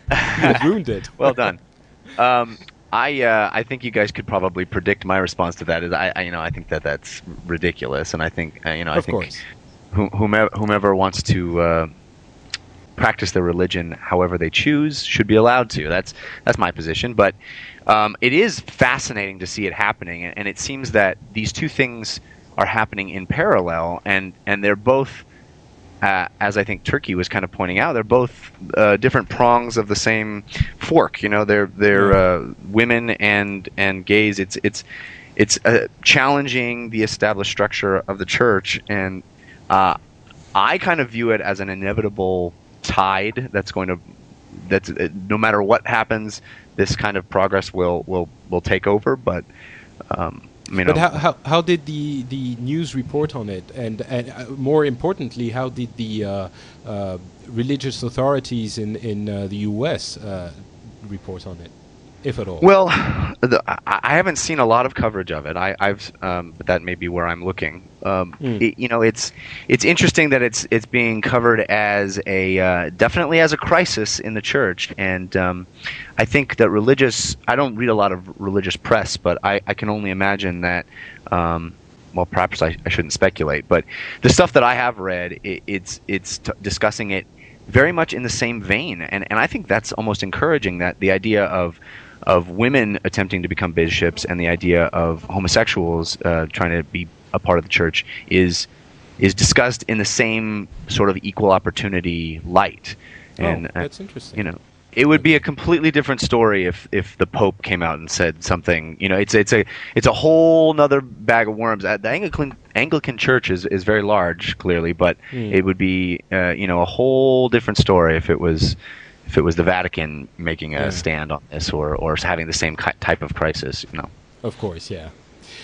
You have ruined it. Well done. Um, I uh, I think you guys could probably predict my response to that. Is I, I you know I think that that's ridiculous, and I think uh, you know I Of think course. whom- whomever whomever wants to uh, practice their religion however they choose should be allowed to. That's that's my position. But um, it is fascinating to see it happening, and, and it seems that these two things are happening in parallel, and and they're both. Uh, as I think Turkey was kind of pointing out, they're both uh, different prongs of the same fork. You know, they're they're uh, women and and gays. It's it's it's uh, challenging the established structure of the church, and uh, I kind of view it as an inevitable tide that's going to that's uh, no matter what happens, this kind of progress will will will take over. But um, You know. But how, how how did the, the news report on it, and and uh, more importantly, how did the uh, uh, religious authorities in in uh, the U S uh, report on it, if at all? Well, the, I, I haven't seen a lot of coverage of it. I, I've, um, but that may be where I'm looking. Um, Mm. it, you know, it's it's interesting that it's it's being covered as a uh, definitely as a crisis in the church, and um, I think that religious. I don't read a lot of religious press, but I, I can only imagine that. Um, well, perhaps I, I shouldn't speculate, but the stuff that I have read, it, it's it's t- discussing it very much in the same vein, and and I think that's almost encouraging. That the idea of of women attempting to become bishops and the idea of homosexuals uh, trying to be a part of the church is is discussed in the same sort of equal opportunity light. And oh, that's interesting. Uh, you know, it would be a completely different story if, if the Pope came out and said something. You know, it's it's a it's a whole nother bag of worms. Uh, The Anglican Anglican Church is, is very large, clearly, but Mm. it would be uh, you know a whole different story if it was. If it was the Vatican making a Yeah. stand on this, or, or having the same ki- type of crisis, you know. Of course, yeah.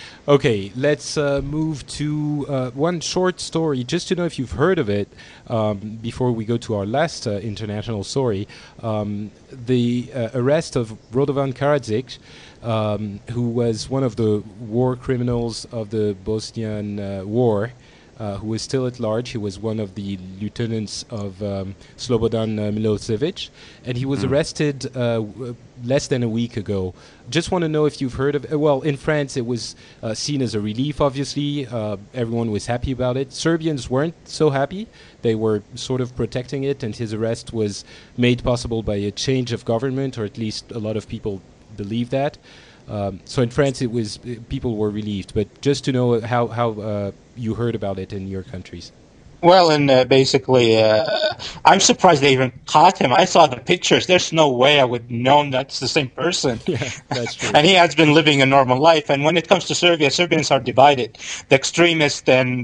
Okay, let's uh, move to uh, one short story, just to know if you've heard of it, um, before we go to our last uh, international story. Um, the uh, arrest of Radovan Karadzic, um, who was one of the war criminals of the Bosnian uh, War, uh, who was still at large. He was one of the lieutenants of um, Slobodan uh, Milosevic, and he was Mm. arrested uh, w- less than a week ago. Just want to know if you've heard of it. Well, in France, it was uh, seen as a relief, obviously. Uh, everyone was happy about it. Serbians weren't so happy. They were sort of protecting it, and his arrest was made possible by a change of government, or at least a lot of people believe that. Um, so in France, it was uh, people were relieved. But just to know how, how uh, you heard about it in your countries. Well, and uh, basically, uh, I'm surprised they even caught him. I saw the pictures. There's no way I would known that's the same person. Yeah, that's true. And he has been living a normal life. And when it comes to Serbia, Serbians are divided. The extremists and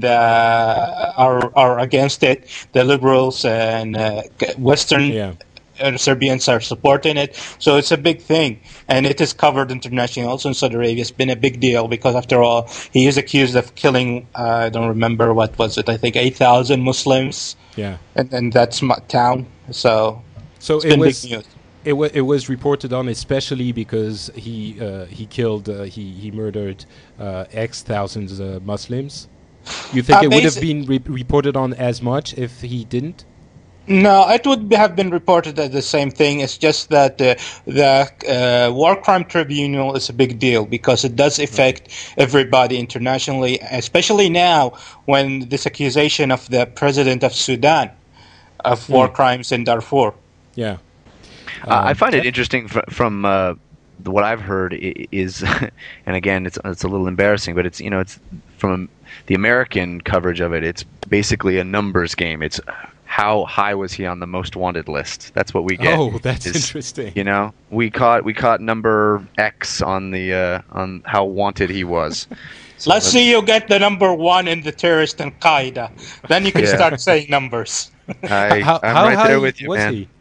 uh, are are against it. The liberals and uh, Western Yeah. uh, Serbians are supporting it. So it's a big thing, and it is covered internationally. Also in Saudi Arabia, it's been a big deal because, after all, he is accused of killing. Uh, I don't remember what was it. I think eight thousand Muslims, Yeah. and, and that's my town. So So it's it been was big news. it, wa- it was reported on, especially because he uh, he killed uh, he he murdered uh, X thousands of Muslims. You think Uh, it would have basi- been re- reported on as much if he didn't? No, it would be- have been reported as the same thing. It's just that uh, the uh, War Crime Tribunal is a big deal because it does affect everybody internationally, especially now when this accusation of the president of Sudan of war crimes in Darfur. Yeah. Uh, I Um, find it interesting fr- from uh, the, what I've heard i- is, and again, it's it's a little embarrassing, but it's you know it's from the American coverage of it. It's basically a numbers game. It's how high was he on the most wanted list? That's what we get. Oh, that's is, interesting. You know, we caught we caught number X on the uh, on how wanted he was. So Let's see you get the number one in the terrorist Al Qaeda. Then you can Yeah. start saying numbers. I, how I'm how right high there with you, was man. he?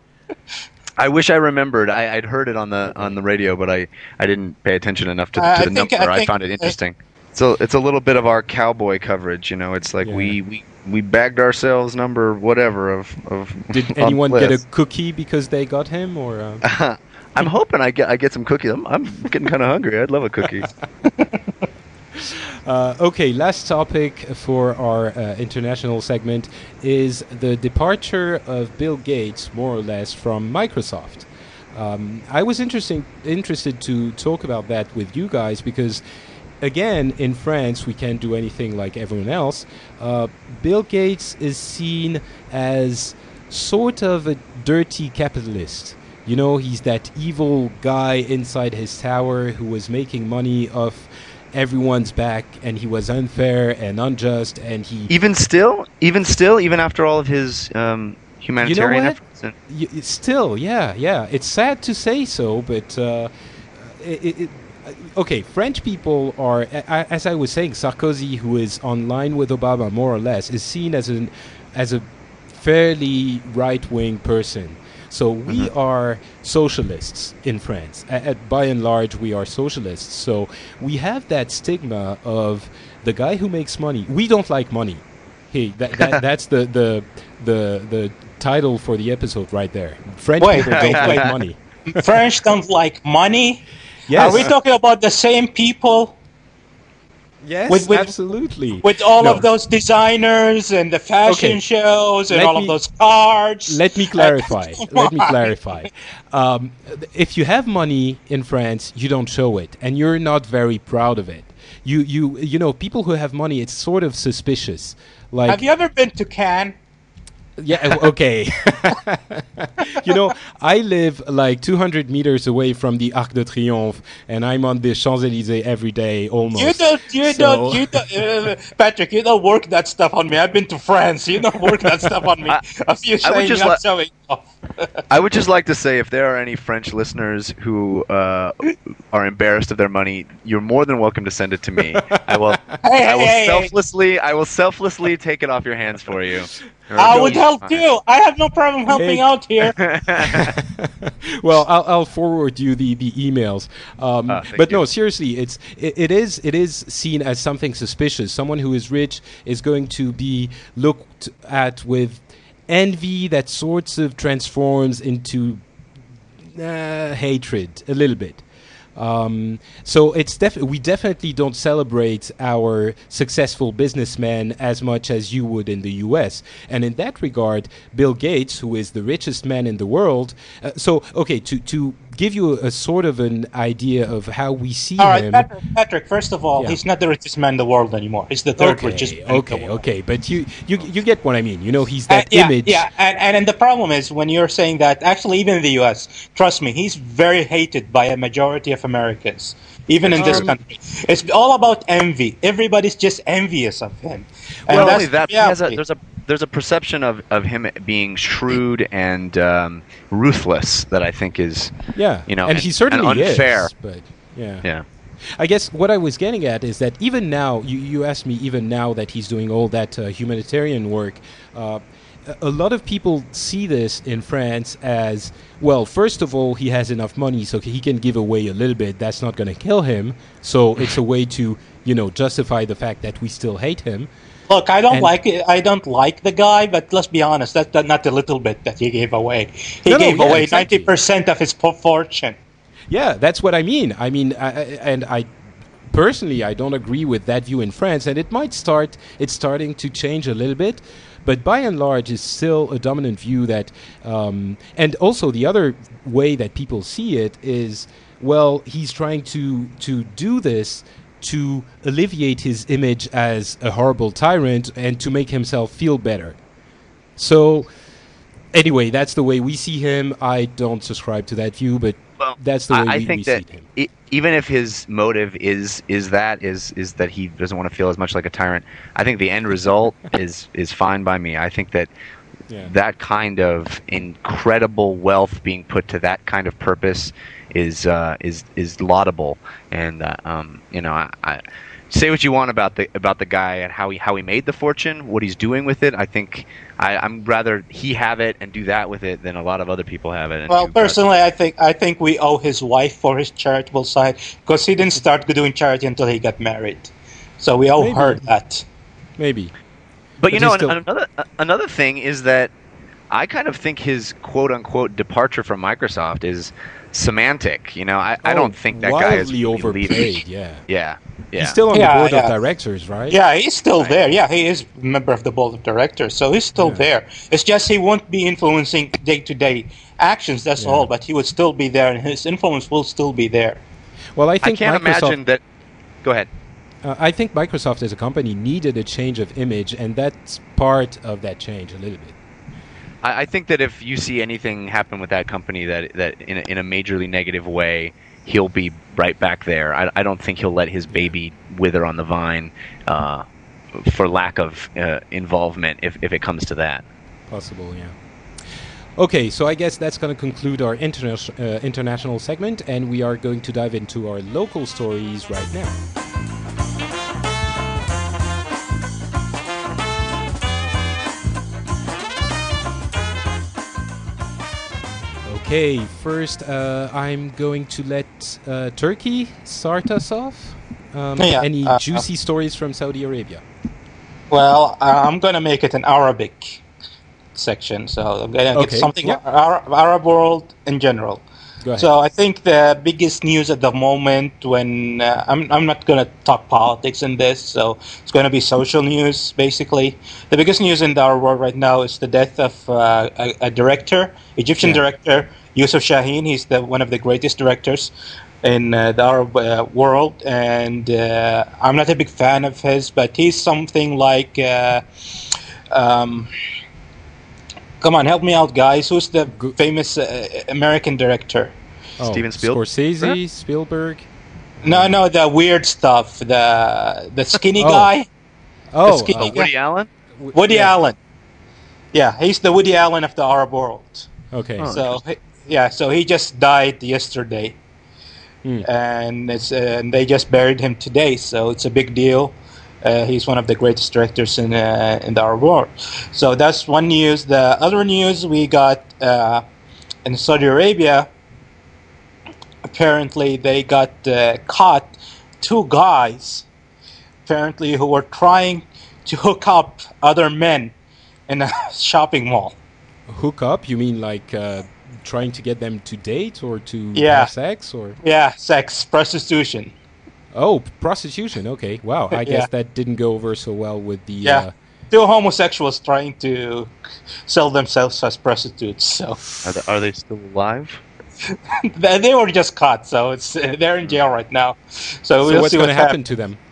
I wish I remembered. I, I'd heard it on the on the radio, but I, I didn't pay attention enough to, Uh, to I the think- number. I I, think- found it interesting. So it's a little bit of our cowboy coverage, you know. It's like Yeah. we, we, we bagged ourselves number whatever of of. Did on anyone the get a list. cookie because they got him, or? Uh? I'm hoping I get I get some cookies. I'm, I'm getting kind of hungry. I'd love a cookie. Uh, okay, last topic for our uh, international segment is the departure of Bill Gates, more or less, from Microsoft. Um, I was interesting, interested to talk about that with you guys because, again, in France, we can't do anything like everyone else. Uh, Bill Gates is seen as sort of a dirty capitalist. You know, he's that evil guy inside his tower who was making money off everyone's back, and he was unfair and unjust, and he... Even still? Even still? Even after all of his um, humanitarian you know efforts? And y- still, yeah, yeah. It's sad to say so, but... Uh, it, it, okay, French people are, as I was saying, Sarkozy, who is on line with Obama more or less, is seen as an as a fairly right-wing person. So we mm-hmm. are socialists in France. At, at by and large, we are socialists. So we have that stigma of the guy who makes money. We don't like money. Hey, that, that that's the, the the the title for the episode right there. French wait, people don't wait, like wait. money. French don't like money? Yes. Are we talking about the same people? Yes, with, with, absolutely. With all no. of those designers and the fashion okay. shows and let all me, of those cards. Let me clarify. let me clarify. Um, if you have money in France, you don't show it, and you're not very proud of it. You, you, you know, people who have money, it's sort of suspicious. Like, have you ever been to Cannes? Yeah, okay. You know, I live like two hundred meters away from the Arc de Triomphe, and I'm on the Champs-Élysées every day, almost. You don't, you so don't, you don't, uh, Patrick, you don't work that stuff on me. I've been to France. You don't work that stuff on me. I, A few I would just not li- showing off. I would just like to say, if there are any French listeners who uh, are embarrassed of their money, you're more than welcome to send it to me. I will, hey, I will hey, selflessly, hey. I will selflessly take it off your hands for you. I would help too. I have no problem helping hey. out here. Well, I'll, I'll forward you the the emails. Um, uh, but you. no, seriously, it's it, it is it is seen as something suspicious. Someone who is rich is going to be looked at with envy that sorts of transforms into uh, hatred a little bit. Um, so it's def- we definitely don't celebrate our successful businessmen as much as you would in the U S. And in that regard, Bill Gates, who is the richest man in the world, uh, so okay, to to give you a, a sort of an idea of how we see all right, him. Patrick, Patrick, first of all, yeah. he's not the richest man in the world anymore. He's the third okay, richest man okay, in the world. okay, but you, you you get what I mean. You know, he's that uh, yeah, image. Yeah, and, and and the problem is when you're saying that, actually, even in the U S, trust me, he's very hated by a majority of Americans, even in this Um, country. It's all about envy. Everybody's just envious of him. And Well, that's only that, the he has a, reality. there's a there's a perception of, of him being shrewd and um, ruthless that I think is Yeah, you know and, and, he certainly and unfair. is. But yeah, Yeah. I guess what I was getting at is that even now, you, you asked me, even now that he's doing all that uh, humanitarian work, uh, a, a lot of people see this in France as, well, first of all, he has enough money so he can give away a little bit. That's not going to kill him. So it's a way to, you know, justify the fact that we still hate him. Look, I don't And- like it. I don't like the guy, but let's be honest. That's that, not the little bit that he gave away. He No, no, gave yeah, away exactly. ninety percent of his po- fortune. Yeah, that's what I mean. I mean, I, I- and I personally, I don't agree with that view in France, and it might start. It's starting to change a little bit, but by and large, it's still a dominant view that. Um, and also, the other way that people see it is, well, he's trying to to do this to alleviate his image as a horrible tyrant and to make himself feel better. So. Anyway, that's the way we see him. I don't subscribe to that view, but Well, that's the way I, I we, think we that see him. I even if his motive is is that is is that he doesn't want to feel as much like a tyrant, I think the end result is is fine by me. I think that Yeah. that kind of incredible wealth being put to that kind of purpose is uh, is is laudable, and uh, um, you know, I, I say what you want about the about the guy and how he how he made the fortune, what he's doing with it. I think I, I'm rather he have it and do that with it than a lot of other people have it. And Well, do that. personally, I think I think we owe his wife for his charitable side because he didn't start doing charity until he got married. So we owe Maybe. her that. Maybe. But you But know, he's still- an- another another thing is that I kind of think his quote unquote departure from Microsoft is semantic. You know, I, I Oh, don't think that guy is wildly really overplayed. leaving. Yeah. Yeah, Yeah. He's still on Yeah, the board yeah. of directors, right? Yeah, he's still Right. there. Yeah, he is a member of the board of directors, so he's still Yeah. there. It's just he won't be influencing day-to-day actions. That's Yeah. all. But he would still be there, and his influence will still be there. Well, I I think can't Microsoft. imagine that. Go ahead. Uh, I think Microsoft as a company needed a change of image, and that's part of that change a little bit. I, I think that if you see anything happen with that company that that in a, in a majorly negative way, he'll be right back there. I, I don't think he'll let his baby wither on the vine uh, for lack of uh, involvement if, if it comes to that. Possible, yeah. Okay, so I guess that's going to conclude our interna- uh, international segment, and we are going to dive into our local stories right now. Okay, first uh, I'm going to let uh, Turkey start us off. Um, Yeah, any uh, juicy stories from Saudi Arabia? Well, uh, I'm going to make it an Arabic section, so I'm going to Okay, get something yeah. Arab, Arab world in general. Go ahead. So I think the biggest news at the moment, when uh, I'm I'm not going to talk politics in this, so it's going to be social news basically. The biggest news in our world right now is the death of uh, a, a director, Egyptian Yeah. director Youssef Chahine. He's the one of the greatest directors in uh, the Arab uh, world, and uh, I'm not a big fan of his, but he's something like. Uh, um, Come on, help me out, guys. Who's the Go- famous uh, American director? Oh, Steven Spielberg? Scorsese, Spielberg. No, no, the weird stuff. The the skinny Oh. guy, Oh, skinny uh, guy. Woody Allen? w- Woody yeah. Allen. Yeah, he's the Woody Allen of the Arab world. Okay. Oh. So he- yeah, so he just died yesterday, Hmm. and it's uh, and they just buried him today. So it's a big deal. Uh, he's one of the greatest directors in uh, in the Arab world. So that's one news. The other news we got uh, in Saudi Arabia. Apparently, they got uh, caught two guys. Apparently, who were trying to hook up other men in a shopping mall. Hook up? You mean like uh, trying to get them to date or to Yeah. have sex or? Yeah, sex, prostitution. Oh, prostitution. Okay. Wow. I Yeah. guess that didn't go over so well with the. Yeah. Uh, Two homosexuals trying to sell themselves as prostitutes. So Are they, are they still alive? they they were just caught. So it's uh, they're in jail right now. So, so we'll what's see going what to happen happens. to them?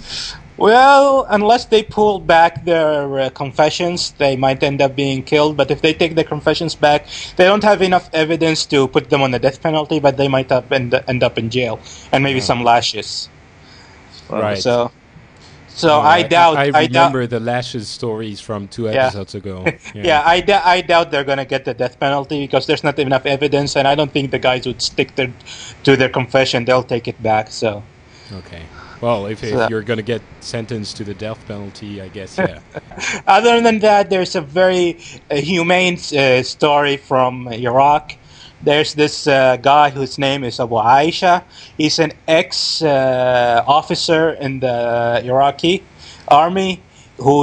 Well, unless they pull back their uh, confessions, they might end up being killed. But if they take the confessions back, they don't have enough evidence to put them on the death penalty. But they might up end, end up in jail and maybe Oh. some lashes. Right. So, so No, I doubt. I, I doubt. remember the lashes stories from two Yeah. episodes ago. Yeah, I, d- I doubt they're going to get the death penalty because there's not enough evidence, and I don't think the guys would stick their, to their confession. They'll take it back. So, Okay. Well, if, if So- you're going to get sentenced to the death penalty, I guess, yeah. other than that, there's a very uh, humane uh, story from Iraq. There's this uh, guy whose name is Abu Aisha. He's an ex uh, officer in the Iraqi army who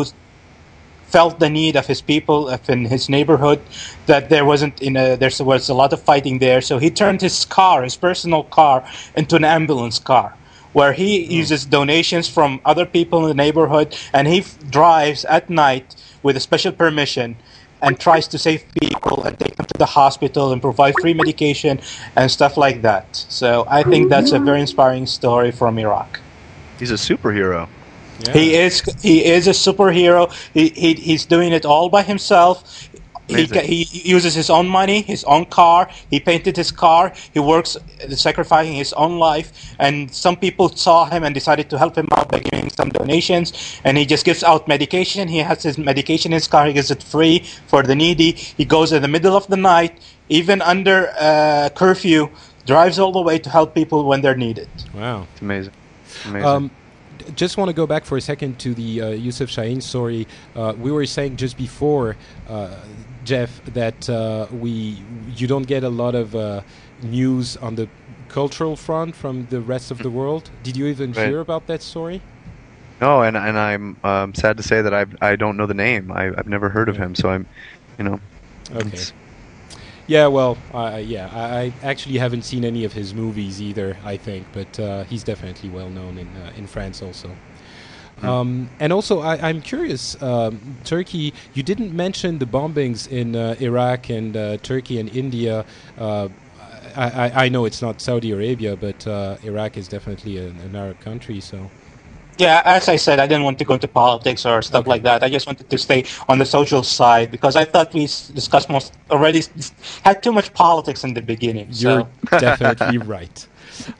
felt the need of his people of in his neighborhood that there wasn't in a, there was a lot of fighting there, so he turned his car, his personal car, into an ambulance car where he uses donations from other people in the neighborhood, and he f- drives at night with a special permission and tries to save people and take them to the hospital and provide free medication and stuff like that. So I think that's a very inspiring story from Iraq. He's a superhero. yeah. He is he is a superhero. He, he he's doing it all by himself. He, Amazing. ca- he uses his own money, his own car. He painted his car. He works, uh, sacrificing his own life. And some people saw him and decided to help him out by giving some donations. And he just gives out medication. He has his medication in his car. He gives it free for the needy. He goes in the middle of the night, even under uh, curfew, drives all the way to help people when they're needed. Wow. It's amazing. Amazing. Um, d- just want to go back for a second to the uh, Youssef Chahine story. Uh, we were saying just before, uh, Jeff, that uh, we you don't get a lot of uh, news on the cultural front from the rest of the world. Did you even Right. hear about that story? no, and and I'm um, sad to say that I I don't know the name. I, I've never heard of him. So I'm, you know. Okay. it's- Yeah, well, uh, yeah, I, I actually haven't seen any of his movies either. I think, but uh, he's definitely well known in uh, in France also. Hmm. Um, and also, I, I'm curious, um, Turkey. You didn't mention the bombings in uh, Iraq and uh, Turkey and India. Uh, I, I, I know it's not Saudi Arabia, but uh, Iraq is definitely an, an Arab country. So Yeah, as I said, I didn't want to go into politics or stuff Okay. like that. I just wanted to stay on the social side because I thought we s- discussed most already s- had too much politics in the beginning. you're So definitely right.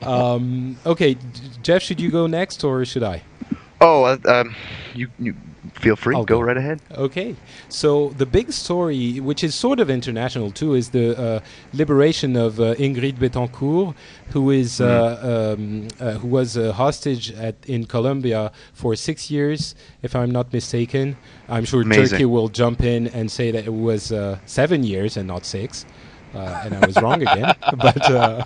Um, okay, J- Jeff, should you go next or should I? Oh, uh, um, you, you feel free. I'll go go. right ahead. Okay, so the big story, which is sort of international too, is the uh, liberation of uh, Ingrid Betancourt, who is uh, um, uh, who was a hostage at in Colombia for six years, if I'm not mistaken. I'm sure Amazing. Turkey will jump in and say that it was uh, seven years and not six, uh, and I was wrong again. But uh,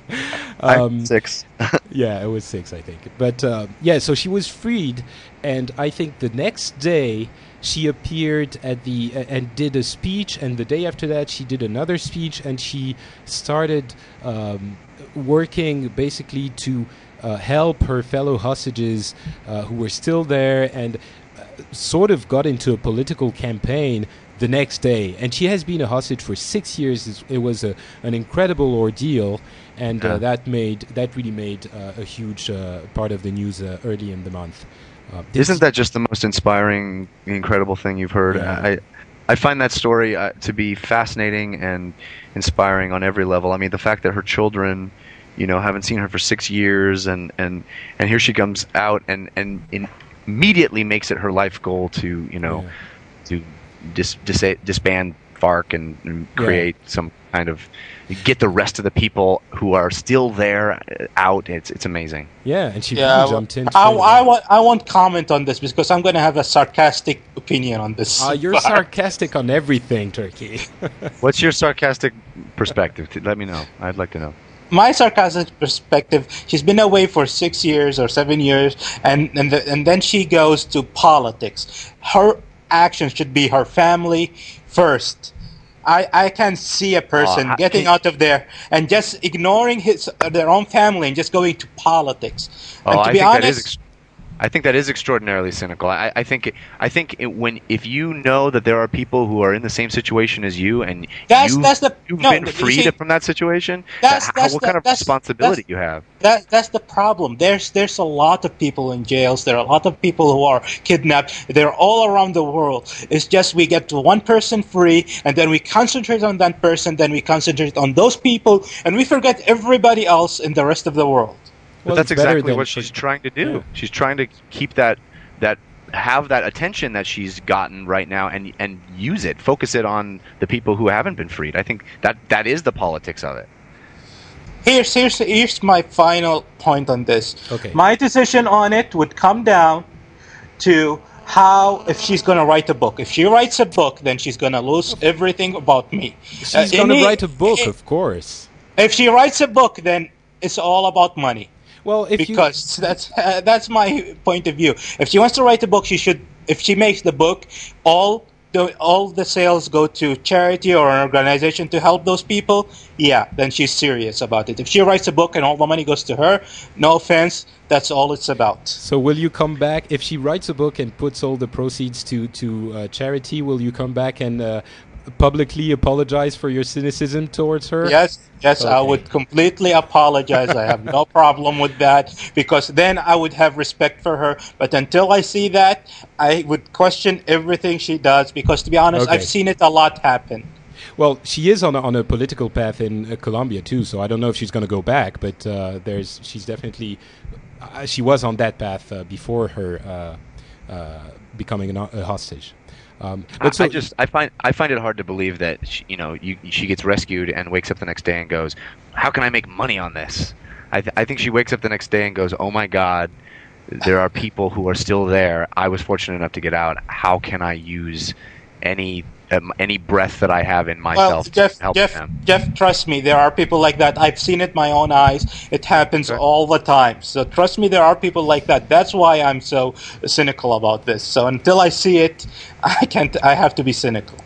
I'm six. yeah, it was six, I think. But uh, yeah, so she was freed, and I think the next day she appeared at the uh, and did a speech, and the day after that she did another speech, and she started um, working basically to uh, help her fellow hostages uh, who were still there, and uh, sort of got into a political campaign the next day. And she has been a hostage for six years. It's- It was a, an incredible ordeal, and Yeah. uh, that made that really made uh, a huge uh, part of the news uh, early in the month. Uh, did Isn't you- that just the most inspiring, incredible thing you've heard? Yeah. I, I find that story uh, to be fascinating and inspiring on every level. I mean, the fact that her children, you know, haven't seen her for six years, and, and, and here she comes out and, and in, immediately makes it her life goal to, you know, Yeah. to dis, dis, disband FARC and, and Yeah. create some kind of get the rest of the people who are still there uh, out. It's it's amazing. Yeah, and she yeah, really jumped in. I, straight I, away. won't, I won't comment on this because I'm going to have a sarcastic opinion on this. Uh, you're sarcastic on everything, Turkey. What's your sarcastic perspective? T- Let me know. I'd like to know. My sarcastic perspective, she's been away for six years or seven years, and and, the, and then she goes to politics. Her actions should be her family first. I, I can see a person how- getting can- out of there and just ignoring his uh, their own family and just going to politics. Oh, and to I be think honest, that is. Ex- I think that is extraordinarily cynical. I, I think. It, I think it, when if you know that there are people who are in the same situation as you, and That's- you, that's the- you've no, been you freed see, from that situation, that's- that- that's what the- kind of that's- responsibility that's- you have? That that's the problem. There's there's a lot of people in jails. There are a lot of people who are kidnapped. They're all around the world. It's just we get one person free, and then we concentrate on that person. Then we concentrate on those people, and we forget everybody else in the rest of the world. But Well, that's it's better exactly than what for- she's trying to do. Yeah. She's trying to keep that that have that attention that she's gotten right now and and use it, focus it on the people who haven't been freed. I think that that is the politics of it. Here's here's here's my final point on this. Okay. My decision on it would come down to how if she's going to write a book. If she writes a book, then she's going to lose everything about me. She's Uh, going to any- write a book, i- of course. If she writes a book, then it's all about money. Well, if you Because that's uh, that's my point of view. If she wants to write a book, she should. If she makes the book, all the all the sales go to charity or an organization to help those people. Yeah, then she's serious about it. If she writes a book and all the money goes to her, no offense, that's all it's about. So will you come back if she writes a book and puts all the proceeds to to uh, charity? Will you come back and uh, publicly apologize for your cynicism towards her? Yes, yes, I Okay. would completely apologize. I have no problem with that because then I would have respect for her. But until I see that, I would question everything she does because, to be honest, Okay. I've seen it a lot happen. Well, she is on a, on a political path in uh, Colombia too, so I don't know if she's going to go back. But uh, there's she's definitely uh, she was on that path uh, before her uh, uh, becoming an, a hostage. Um, I, but so I just I find I find it hard to believe that she, you know you, she gets rescued and wakes up the next day and goes, how can I make money on this? I th- I think she wakes up the next day and goes, oh my God, there are people who are still there. I was fortunate enough to get out. How can I use any um, any breath that I have in Well, myself Jeff, to help Jeff, them? Jeff, trust me, there are people like that. I've seen it with my own eyes. It happens Okay. all the time. So trust me, there are people like that. That's why I'm so cynical about this. So until I see it, I can't. I have to be cynical.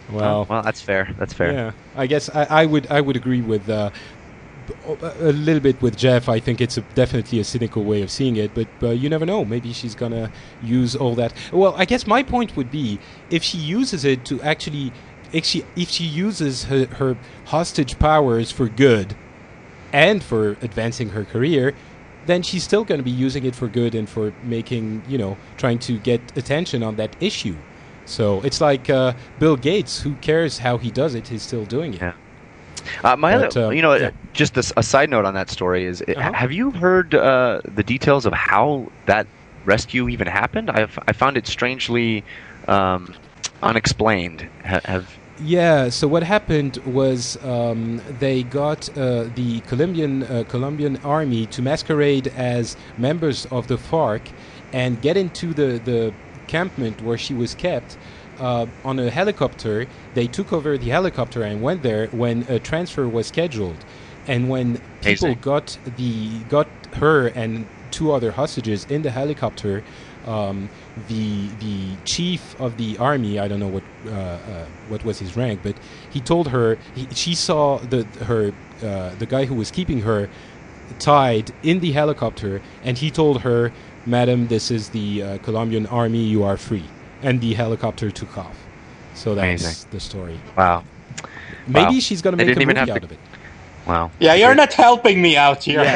Well, Oh, well, that's fair. That's fair. yeah, I guess I, I would I would agree with uh, b- a little bit with Jeff. I think it's a, definitely a cynical way of seeing it, but uh, you never know. Maybe she's gonna use all that. Well, I guess my point would be if she uses it to actually, if she if she uses her, her hostage powers for good, and for advancing her career, then she's still going to be using it for good and for making, you know, trying to get attention on that issue. So it's like uh, Bill Gates, who cares how he does it, he's still doing it. Yeah. Uh, my But, other, uh, you know, yeah. just this, a side note on that story is, Uh-huh. have you heard uh, the details of how that rescue even happened? I've I found it strangely um, unexplained. Ha- have Yeah, so what happened was um, they got uh, the Colombian uh, Colombian army to masquerade as members of the FARC and get into the, the encampment where she was kept uh, on a helicopter. They took over the helicopter and went there when a transfer was scheduled. And when people Amazing. got the got her and two other hostages in the helicopter, um, the the chief of the army, I don't know what uh, uh, what was his rank, but he told her he, she saw the her uh, the guy who was keeping her tied in the helicopter, and he told her, "Madam, this is the uh, Colombian army. You are free." And the helicopter took off. So that's Amazing. the story. wow, Maybe Wow. she's gonna They make a didn't movie even have out to- of it. wow. Yeah, you're not helping me out here.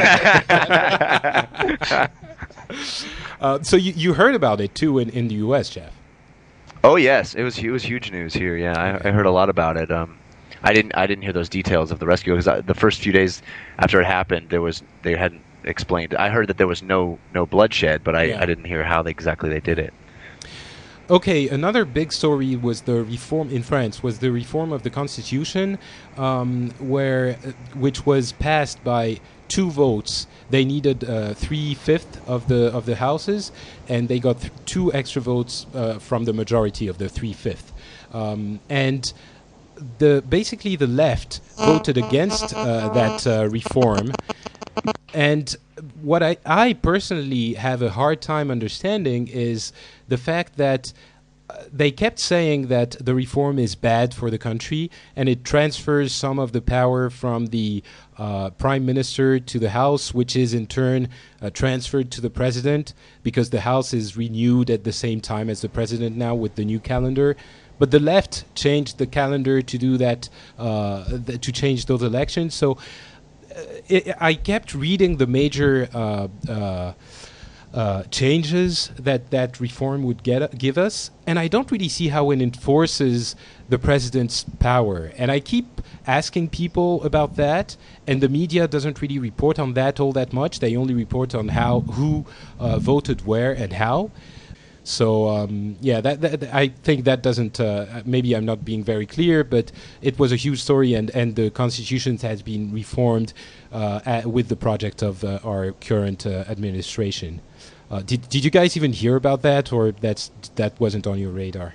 Uh, so you, you heard about it too in, in the U S, Jeff. Oh yes, it was it was huge news here. Yeah, I, I heard a lot about it. Um, I didn't I didn't hear those details of the rescue because the first few days after it happened, there was they hadn't explained. I heard that there was no no bloodshed, but I, Yeah. I didn't hear how they, exactly they did it. Okay, another big story was the reform in France. Was the reform of the constitution, um, where uh, which was passed by two votes. They needed uh, three fifth of the of the houses, and they got th- two extra votes uh, from the majority of the three fifth. Um, and the basically the left voted against uh, that uh, reform. And what I, I personally have a hard time understanding is the fact that uh, they kept saying that the reform is bad for the country and it transfers some of the power from the uh, prime minister to the House, which is in turn uh, transferred to the president because the House is renewed at the same time as the president now with the new calendar. But the left changed the calendar to do that, uh, th- to change those elections. So It, I kept reading the major uh, uh, uh, changes that that reform would get give us, and I don't really see how it enforces the president's power. And I keep asking people about that, and the media doesn't really report on that all that much. They only report on how who uh, voted where and how. So um, yeah, that, that I think that doesn't. Uh, maybe I'm not being very clear, but it was a huge story, and, and the constitution has been reformed uh, at, with the project of uh, our current uh, administration. Uh, did did you guys even hear about that, or that's that wasn't on your radar?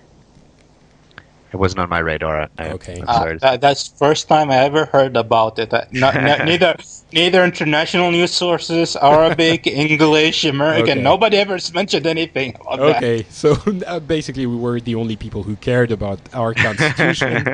It wasn't on my radar. I, Okay. I'm Uh, sorry. that, that's the first time I ever heard about it. Uh, no, no, neither neither international news sources, Arabic, English, American. Okay. Nobody ever has mentioned anything about that. Okay, so uh, basically we were the only people who cared about our constitution.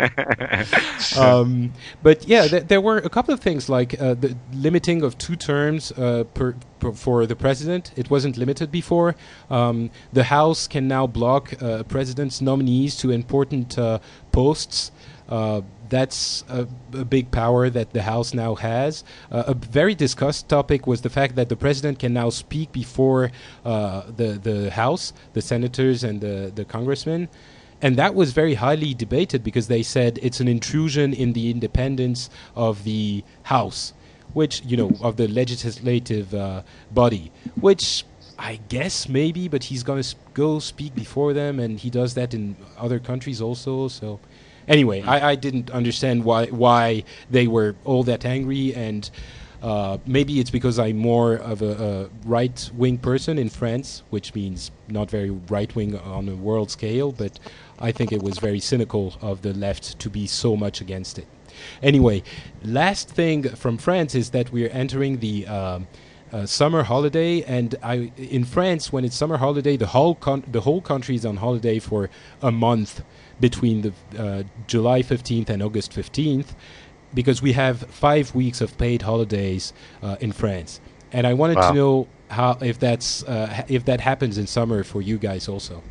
um, but yeah, th- there were a couple of things like uh, the limiting of two terms uh, per, per for the president. It wasn't limited before. Um, the House can now block uh, president's nominees to important uh, posts. Uh, that's a, a big power that the House now has. Uh, a very discussed topic was the fact that the president can now speak before uh, the the House, the senators and the, the congressmen. And that was very highly debated because they said it's an intrusion in the independence of the House, which, you know, of the legislative uh, body, which I guess maybe, but he's going to sp- go speak before them, and he does that in other countries also. So anyway, I, I didn't understand why why they were all that angry, and uh, maybe it's because I'm more of a, a right-wing person in France, which means not very right-wing on a world scale, but I think it was very cynical of the left to be so much against it. Anyway, last thing from France is that we're entering the um, uh, summer holiday, and I in France when it's summer holiday, the whole con- the whole country is on holiday for a month between the uh, July fifteenth and August fifteenth, because we have five weeks of paid holidays uh, in France. And I wanted Wow. to know how if that's uh, ha- if that happens in summer for you guys also.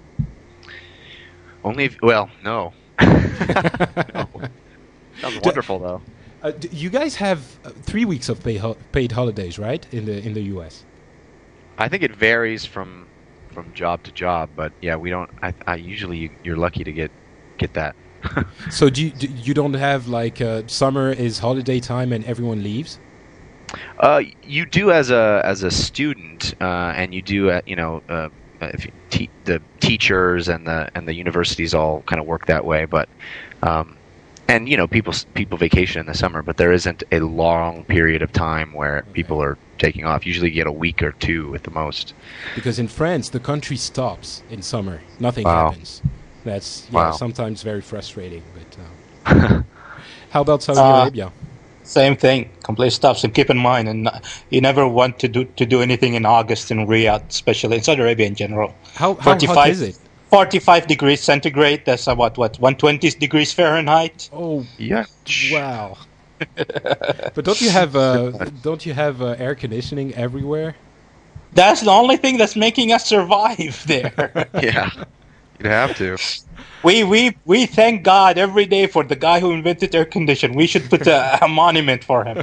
Only if, well, no. No. Sounds wonderful though. Uh, d- you guys have uh, three weeks of pay ho- paid holidays, right? In the in the U S. I think it varies from from job to job, but yeah, we don't. I, I usually you, you're lucky to get get that. So do you, do you don't have like uh, summer is holiday time and everyone leaves? Uh, you do as a as a student, uh, and you do uh, you know uh, if you te- the teachers and the and the universities all kind of work that way, but um, and you know people s- people vacation in the summer, but there isn't a long period of time where people are taking off. Usually, you get a week or two at the most. Because in France, the country stops in summer. Nothing Wow. happens. That's yeah, Wow. sometimes very frustrating. But uh, how about Saudi Uh, Arabia? Same thing, complete stops. And keep in mind, and you never want to do to do anything in August in Riyadh, especially in Saudi Arabia in general. How, how hot is it? forty-five degrees centigrade. That's about what one hundred twenty degrees Fahrenheit. Oh, Yeah. wow! But don't you have uh, don't you have uh, air conditioning everywhere? That's the only thing that's making us survive there. Yeah. You'd have to. we we we thank God every day for the guy who invented air conditioning. We should put a, a monument for him.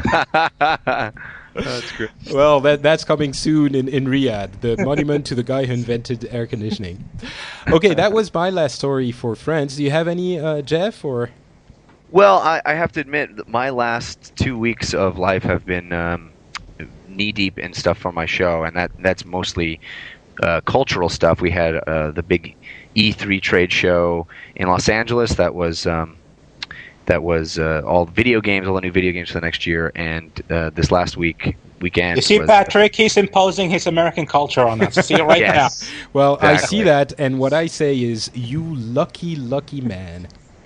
That's great. Well, that that's coming soon in, in Riyadh, the monument to the guy who invented air conditioning. Okay, that was my last story for France. Do you have any, uh, Jeff, or? Well, I, I have to admit that my last two weeks of life have been um, knee deep in stuff for my show, and that that's mostly uh, cultural stuff. We had uh, the big E three trade show in Los Angeles. That was um, that was uh, all video games, all the new video games for the next year. And uh, this last week weekend. You see, was, Patrick, he's imposing his American culture on us. See it right Yes. Well, I see Exactly. that, and what I say is, you lucky, lucky man.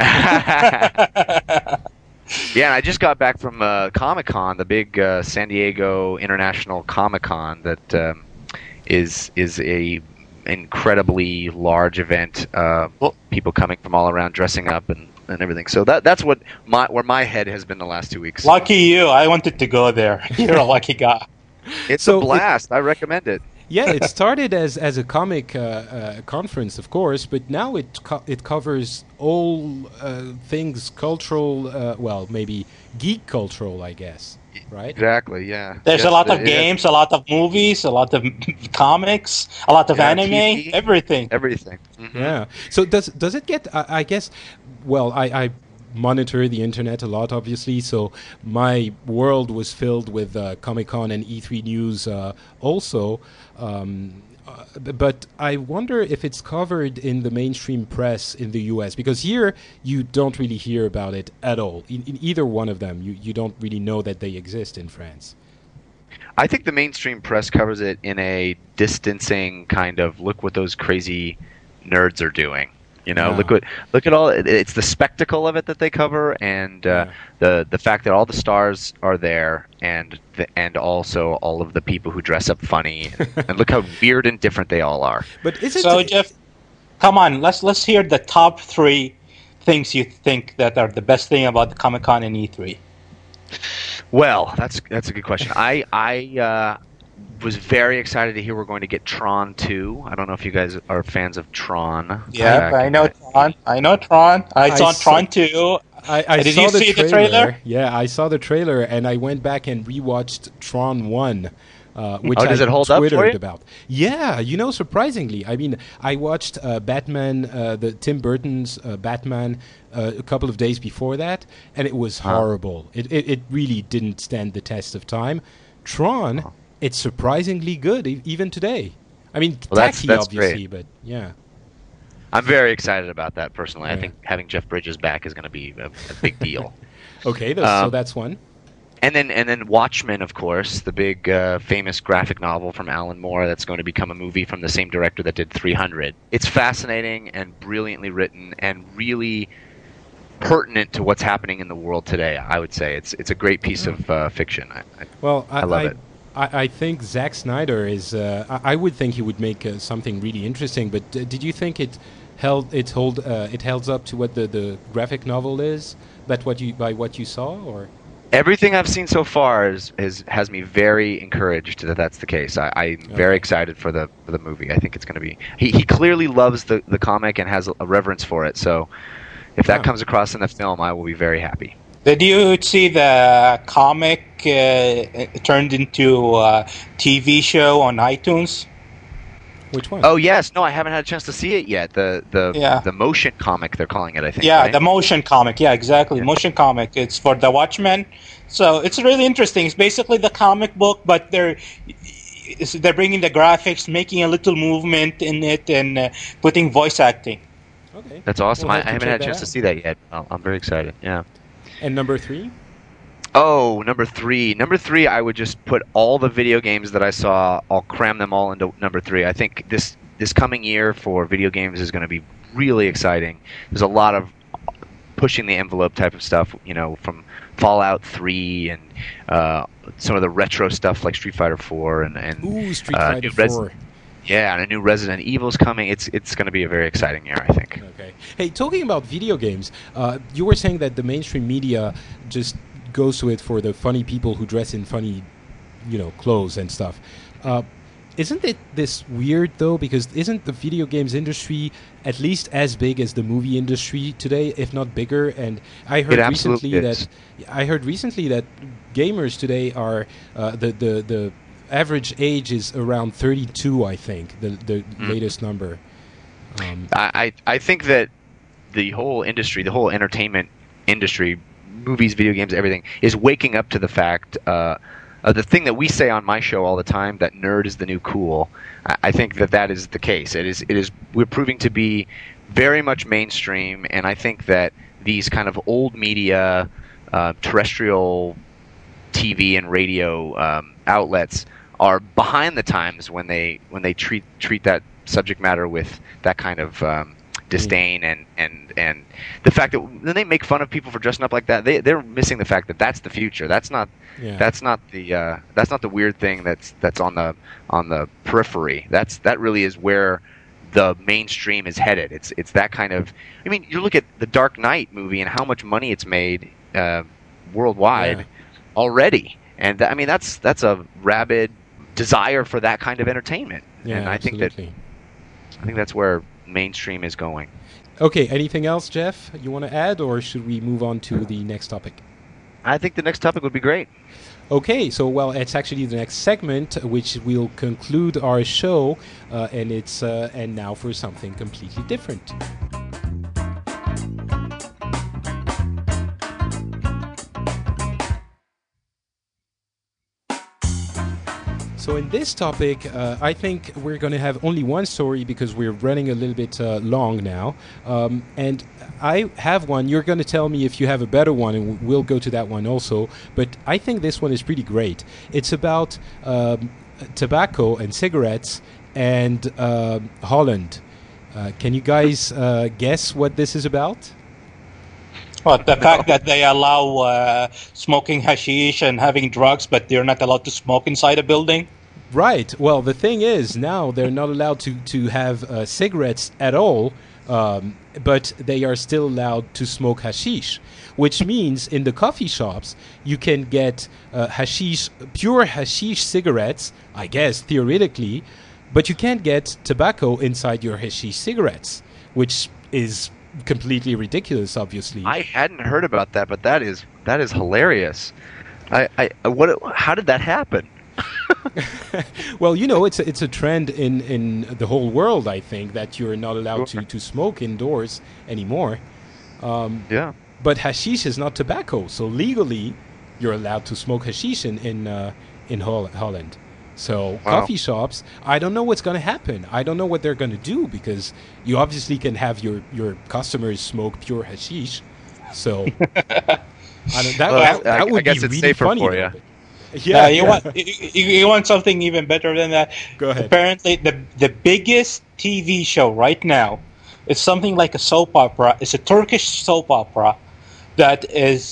Yeah, and I just got back from uh, Comic-Con, the big uh, San Diego International Comic-Con that um, is is a incredibly large event. Uh, Well- people coming from all around, dressing up and, and everything. So that that's what my where my head has been the last two weeks. now. Lucky you. I wanted to go there. You're a lucky guy. It's So a blast. I recommend it. Yeah, it started as, as a comic uh, uh, conference, of course, but now it co- it covers all uh, things cultural, uh, well, maybe geek cultural, I guess, right? Exactly. Yeah. There's Yes, a lot of it- games, a lot of movies, a lot of comics, a lot of Yeah, anime, T V. everything. Everything. Mhm. Yeah. So does does it get? I, I guess. Well, I, I monitor the internet a lot, obviously. So my world was filled with uh, Comic Con and E three news, uh, also. Um, uh, b- but I wonder if it's covered in the mainstream press in the U S, because here you don't really hear about it at all. In, in either one of them, you, you don't really know that they exist in France. I think the mainstream press covers it in a distancing kind of look what those crazy nerds are doing. You know, Yeah. look what look at all. it- It's the spectacle of it that they cover, and uh, Yeah. the the fact that all the stars are there, and the, and also all of the people who dress up funny, and, and look how weird and different they all are. But is it? So, Jeff, come on, let's let's hear the top three things you think that are the best thing about the Comic Con and E three. Well, that's that's a good question. I I uh, was very excited to hear we're going to get Tron two. I don't know if you guys are fans of Tron. Yeah, Uh, I know Tron. I know Tron. I I saw saw- Tron two. I, I Did saw you the see the trailer. trailer? Yeah, I saw the trailer, and I went back and rewatched Tron one, uh, which Oh, does I it hold up for twittered you? about. Yeah, you know, surprisingly, I mean, I watched uh, Batman, uh, the Tim Burton's uh, Batman, uh, a couple of days before that, and it was horrible. It, it it really didn't stand the test of time. Tron, it's surprisingly good, e- even today. I mean, Well, that's- tacky, that's obviously, but yeah. I'm very excited about that personally. I Yeah. think having Jeff Bridges back is going to be a, a big deal. Okay, that's, so Um, that's one. And then and then Watchmen, of course, the big uh, famous graphic novel from Alan Moore that's going to become a movie from the same director that did three hundred. It's fascinating and brilliantly written and really pertinent to what's happening in the world today. I would say it's it's a great piece of uh, fiction. I, I, Well, I, I love I, it. I, I think Zack Snyder is. Uh, I, I would think he would make uh, something really interesting. But uh, did you think it held it hold uh, it holds up to what the, the graphic novel is? But what you by what you saw, or everything I've seen so far is, is has me very encouraged that that's the case. I, I'm okay. very excited for the for the movie. I think it's going to be. He he clearly loves the, the comic and has a, a reverence for it. So if that yeah. comes across in the film, I will be very happy. Did you see the comic uh, turned into a T V show on iTunes? Which one? Oh yes, no, I haven't had a chance to see it yet. The the yeah. the motion comic they're calling it, I think. Yeah, right? the motion comic. Yeah, exactly. Yeah. Motion comic. It's for the Watchmen. So it's really interesting. It's basically the comic book, but they're they're bringing the graphics, making a little movement in it, and uh, putting voice acting. Okay, that's awesome. We'll I, I haven't had a chance out. to see that yet. Oh, I'm very excited. Yeah. And number three? Oh, number three. Number three, I would just put all the video games that I saw, I'll cram them all into number three. I think this, this coming year for video games is going to be really exciting. There's a lot of pushing the envelope type of stuff, you know, from Fallout three and uh, some of the retro stuff like Street Fighter four and, and Ooh, Street uh, Fighter Res- four. Yeah, and a new Resident Evil's coming. It's it's going to be a very exciting year, I think. Okay. Hey, talking about video games, uh, you were saying that the mainstream media just goes to it for the funny people who dress in funny, you know, clothes and stuff. Uh, isn't it this weird though? Because isn't the video games industry at least as big as the movie industry today, if not bigger? And I heard recently is. that I heard recently that gamers today are uh, the the the average age is around thirty-two. I think the the mm. latest number. Um, I I think that the whole industry, the whole entertainment industry, movies, video games, everything, is waking up to the fact, uh, uh, the thing that we say on my show all the time, that nerd is the new cool. I, I think that that is the case. It is, it is, we're proving to be very much mainstream, and I think that these kind of old media, uh, terrestrial T V and radio um, outlets are behind the times when they when they treat treat that subject matter with that kind of um, disdain and, and and the fact that when they make fun of people for dressing up like that, they they're missing the fact that that's the future. That's not yeah. that's not the uh, that's not the weird thing that's that's on the on the periphery. That's that really is where the mainstream is headed. It's it's that kind of. I mean, you look at the Dark Knight movie and how much money it's made uh, worldwide yeah. already, and th- I mean that's that's a rabid desire for that kind of entertainment. Yeah, and I absolutely. think that I think that's where mainstream is going. Okay, anything else, Jeff, you want to add, or should we move on to the next topic? I think the next topic would be great. Okay, so, well, it's actually the next segment, which will conclude our show, uh, and it's uh, and now for something completely different. So in this topic, uh, I think we're going to have only one story because we're running a little bit uh, long now. Um, and I have one. You're going to tell me if you have a better one, and we'll go to that one also. But I think this one is pretty great. It's about um, tobacco and cigarettes and uh, Holland. Uh, can you guys uh, guess what this is about? Well, the fact that they allow uh, smoking hashish and having drugs, but they're not allowed to smoke inside a building? Right. Well, the thing is, now they're not allowed to, to have uh, cigarettes at all, um, but they are still allowed to smoke hashish, which means in the coffee shops, you can get uh, hashish, pure hashish cigarettes, I guess, theoretically, but you can't get tobacco inside your hashish cigarettes, which is completely ridiculous, obviously. I hadn't heard about that, but that is that is hilarious. I, I what? How did that happen? Well, you know, it's a, it's a trend in, in the whole world, I think, that you're not allowed to, to smoke indoors anymore. Um, yeah. But hashish is not tobacco, so legally you're allowed to smoke hashish in in, uh, in Hol- Holland. So wow. Coffee shops, I don't know what's going to happen. I don't know what they're going to do, because you obviously can have your, your customers smoke pure hashish. So I don't, that, well, that, that I, would I guess be it's really safer funny. for you. Yeah, uh, you yeah. want you, you want something even better than that? Go ahead. Apparently, the the biggest T V show right now is something like a soap opera. It's a Turkish soap opera that is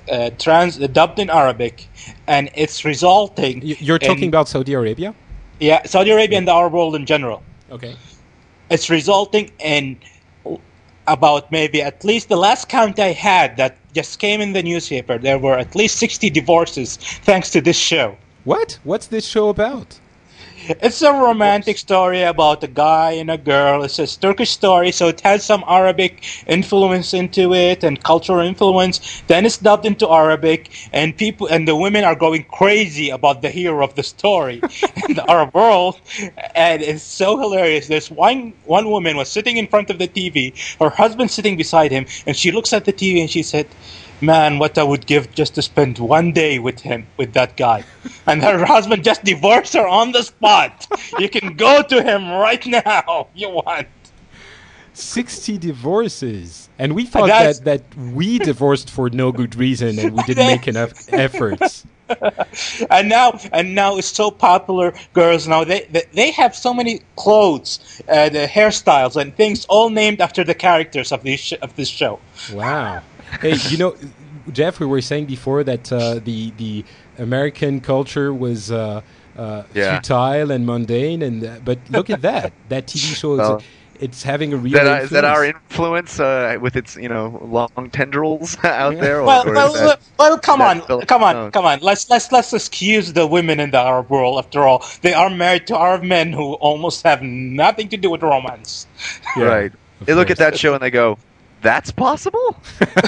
uh, trans uh, dubbed in Arabic, and it's resulting. Y- You're talking in, about Saudi Arabia? yeah, Saudi Arabia and the Arab world in general. Okay. It's resulting in about maybe at least the last count I had that just came in the newspaper. There were at least sixty divorces thanks to this show. What? What's this show about? It's a romantic story about a guy and a girl. It's a Turkish story, so it has some Arabic influence into it and cultural influence. Then it's dubbed into Arabic, and people and the women are going crazy about the hero of the story in the Arab world, and it's so hilarious. There's one one woman was sitting in front of the T V, her husband sitting beside him, and she looks at the T V and she said, "Man, what I would give just to spend one day with him, with that guy." And her husband just divorced her on the spot. You can go to him right now if you want. sixty divorces. And we thought That's- that, that we divorced for no good reason and we didn't make enough efforts. And now, and now it's so popular. Girls now they they, they have so many clothes, uh, the hairstyles, and things all named after the characters of this sh- of this show. Wow. Hey, you know, Jeff, we were saying before that uh, the the American culture was uh, uh, Yeah. futile and mundane, and uh, but look at that. That T V show is Well, it's having a real That, uh, influence. is that our influence uh, with its, you know, long tendrils out there? Or, Well, or well, is that, well, come is on, that still- come on, no. come on. Let's let's let's excuse the women in the Arab world. After all, they are married to Arab men who almost have nothing to do with romance. Yeah, right. of They look at course. that show and they go, "That's possible."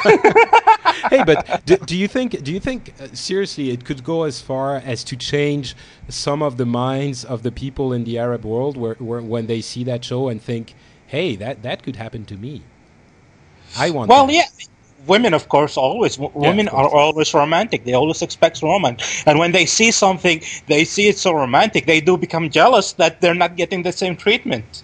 Hey, but do, do you think do you think uh, seriously it could go as far as to change some of the minds of the people in the Arab world, where, where when they see that show and think, "Hey, that that could happen to me. I want." Well, that. yeah, women, of course, always w- Yeah, women of course. are always romantic. They always expect romance, and when they see something, they see it so romantic, they do become jealous that they're not getting the same treatment.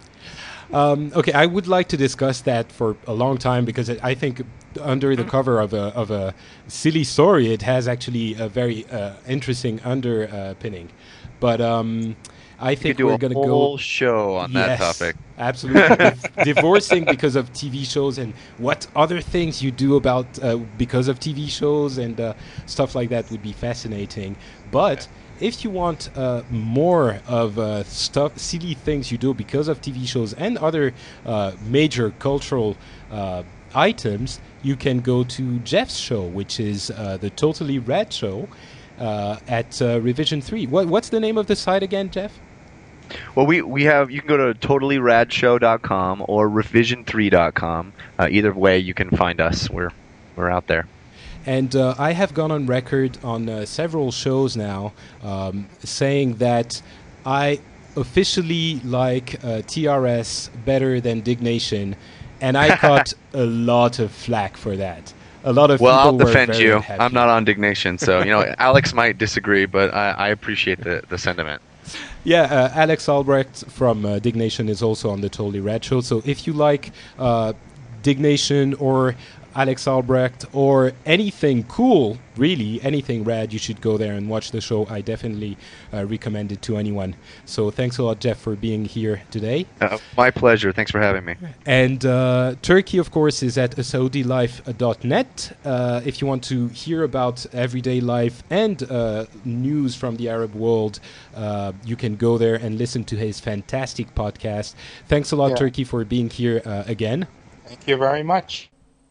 Um, okay, I would like to discuss that for a long time because it, I think under the cover of a of a silly story, it has actually a very uh, interesting underpinning. But um, I You think could do we're a going to whole go. show on that Yes, topic. absolutely. With divorcing because of T V shows and what other things you do about uh, because of T V shows and uh, stuff like that would be fascinating. But if you want uh, more of uh, stuff, silly things you do because of T V shows and other uh, major cultural uh, items, you can go to Jeff's show, which is uh, the Totally Rad Show uh, at uh, Revision three. What, what's the name of the site again, Jeff? Well, we, we have, you can go to totally rad show dot com or revision three dot com. Uh, either way, you can find us. We're we're out there. And uh, I have gone on record on uh, several shows now um, saying that I officially like uh, T R S better than Dignation, and I caught a lot of flack for that. A lot of Well, people I'll were defend very you. unhappy. I'm not on Dignation, so you know Alex might disagree, but I, I appreciate the, the sentiment. Yeah, uh, Alex Albrecht from uh, Dignation is also on the Totally Rad Show. So if you like uh, Dignation or Alex Albrecht or anything cool, really anything rad, you should go there and watch the show. I definitely uh, recommend it to anyone. So thanks a lot, Jeff, for being here today. Uh, my pleasure. Thanks for having me. And uh, Turkey, of course, is at saudi life dot net. Uh, if you want to hear about everyday life and uh, news from the Arab world, uh, you can go there and listen to his fantastic podcast. Thanks a lot, Yeah. Turkey, for being here uh, again. Thank you very much.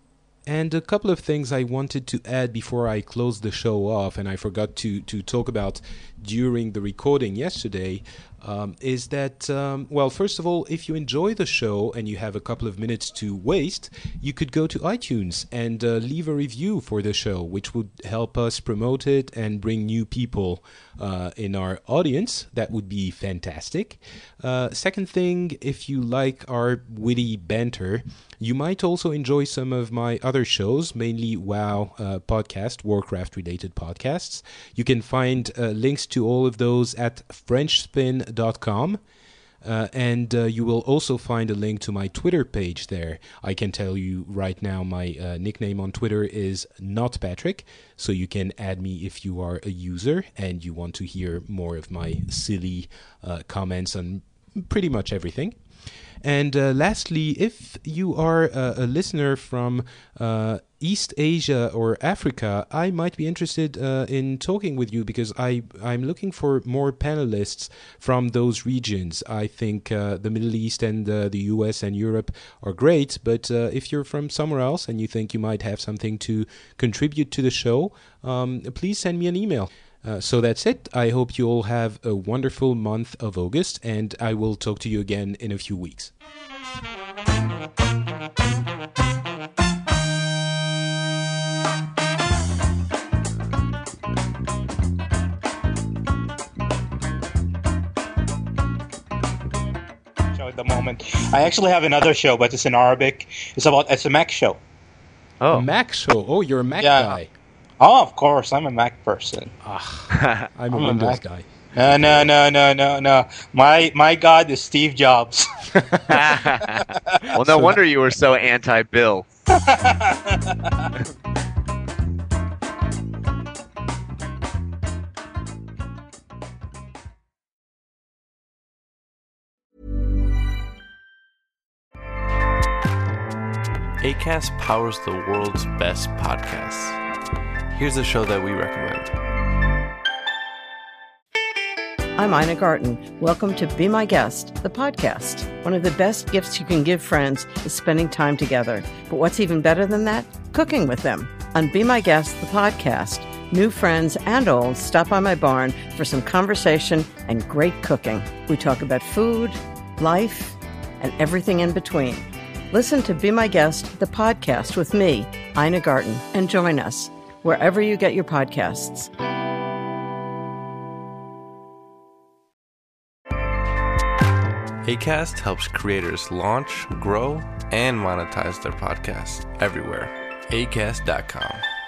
And a couple of things I wanted to add before I close the show off, and I forgot to, to talk about during the recording yesterday, um, is that, um, well, first of all, if you enjoy the show and you have a couple of minutes to waste, you could go to iTunes and uh, leave a review for the show, which would help us promote it and bring new people uh, in our audience. That would be fantastic. Uh, second thing, if you like our witty banter, you might also enjoy some of my other shows, mainly WoW uh, podcast, Warcraft-related podcasts. You can find uh, links to all of those at french spin dot com. Uh, and uh, you will also find a link to my Twitter page there. I can tell you right now my uh, nickname on Twitter is NotPatrick, so you can add me if you are a user and you want to hear more of my silly uh, comments on pretty much everything. And uh, lastly, if you are a, a listener from uh, East Asia or Africa, I might be interested uh, in talking with you because I, I'm looking for more panelists from those regions. I think uh, the Middle East and uh, the U S and Europe are great, but uh, if you're from somewhere else and you think you might have something to contribute to the show, um, please send me an email. Uh, so that's it. I hope you all have a wonderful month of August, and I will talk to you again in a few weeks. At the moment, I actually have another show, but it's in Arabic. It's about it's a Mac show. Oh, A Mac show. Oh, you're a Mac Yeah. guy. Oh, of course, I'm a Mac person. Ah, I'm a I'm a Windows Mac. guy. No, no, no, no, no, no. My my God is Steve Jobs. well, no wonder you were so anti-Bill. Acast powers the world's best podcasts. Here's a show that we recommend. I'm Ina Garten. Welcome to Be My Guest, the podcast. One of the best gifts you can give friends is spending time together. But what's even better than that? Cooking with them. On Be My Guest, the podcast, new friends and old stop by my barn for some conversation and great cooking. We talk about food, life, and everything in between. Listen to Be My Guest, the podcast with me, Ina Garten, and join us wherever you get your podcasts. Acast helps creators launch, grow, and monetize their podcasts everywhere. acast dot com.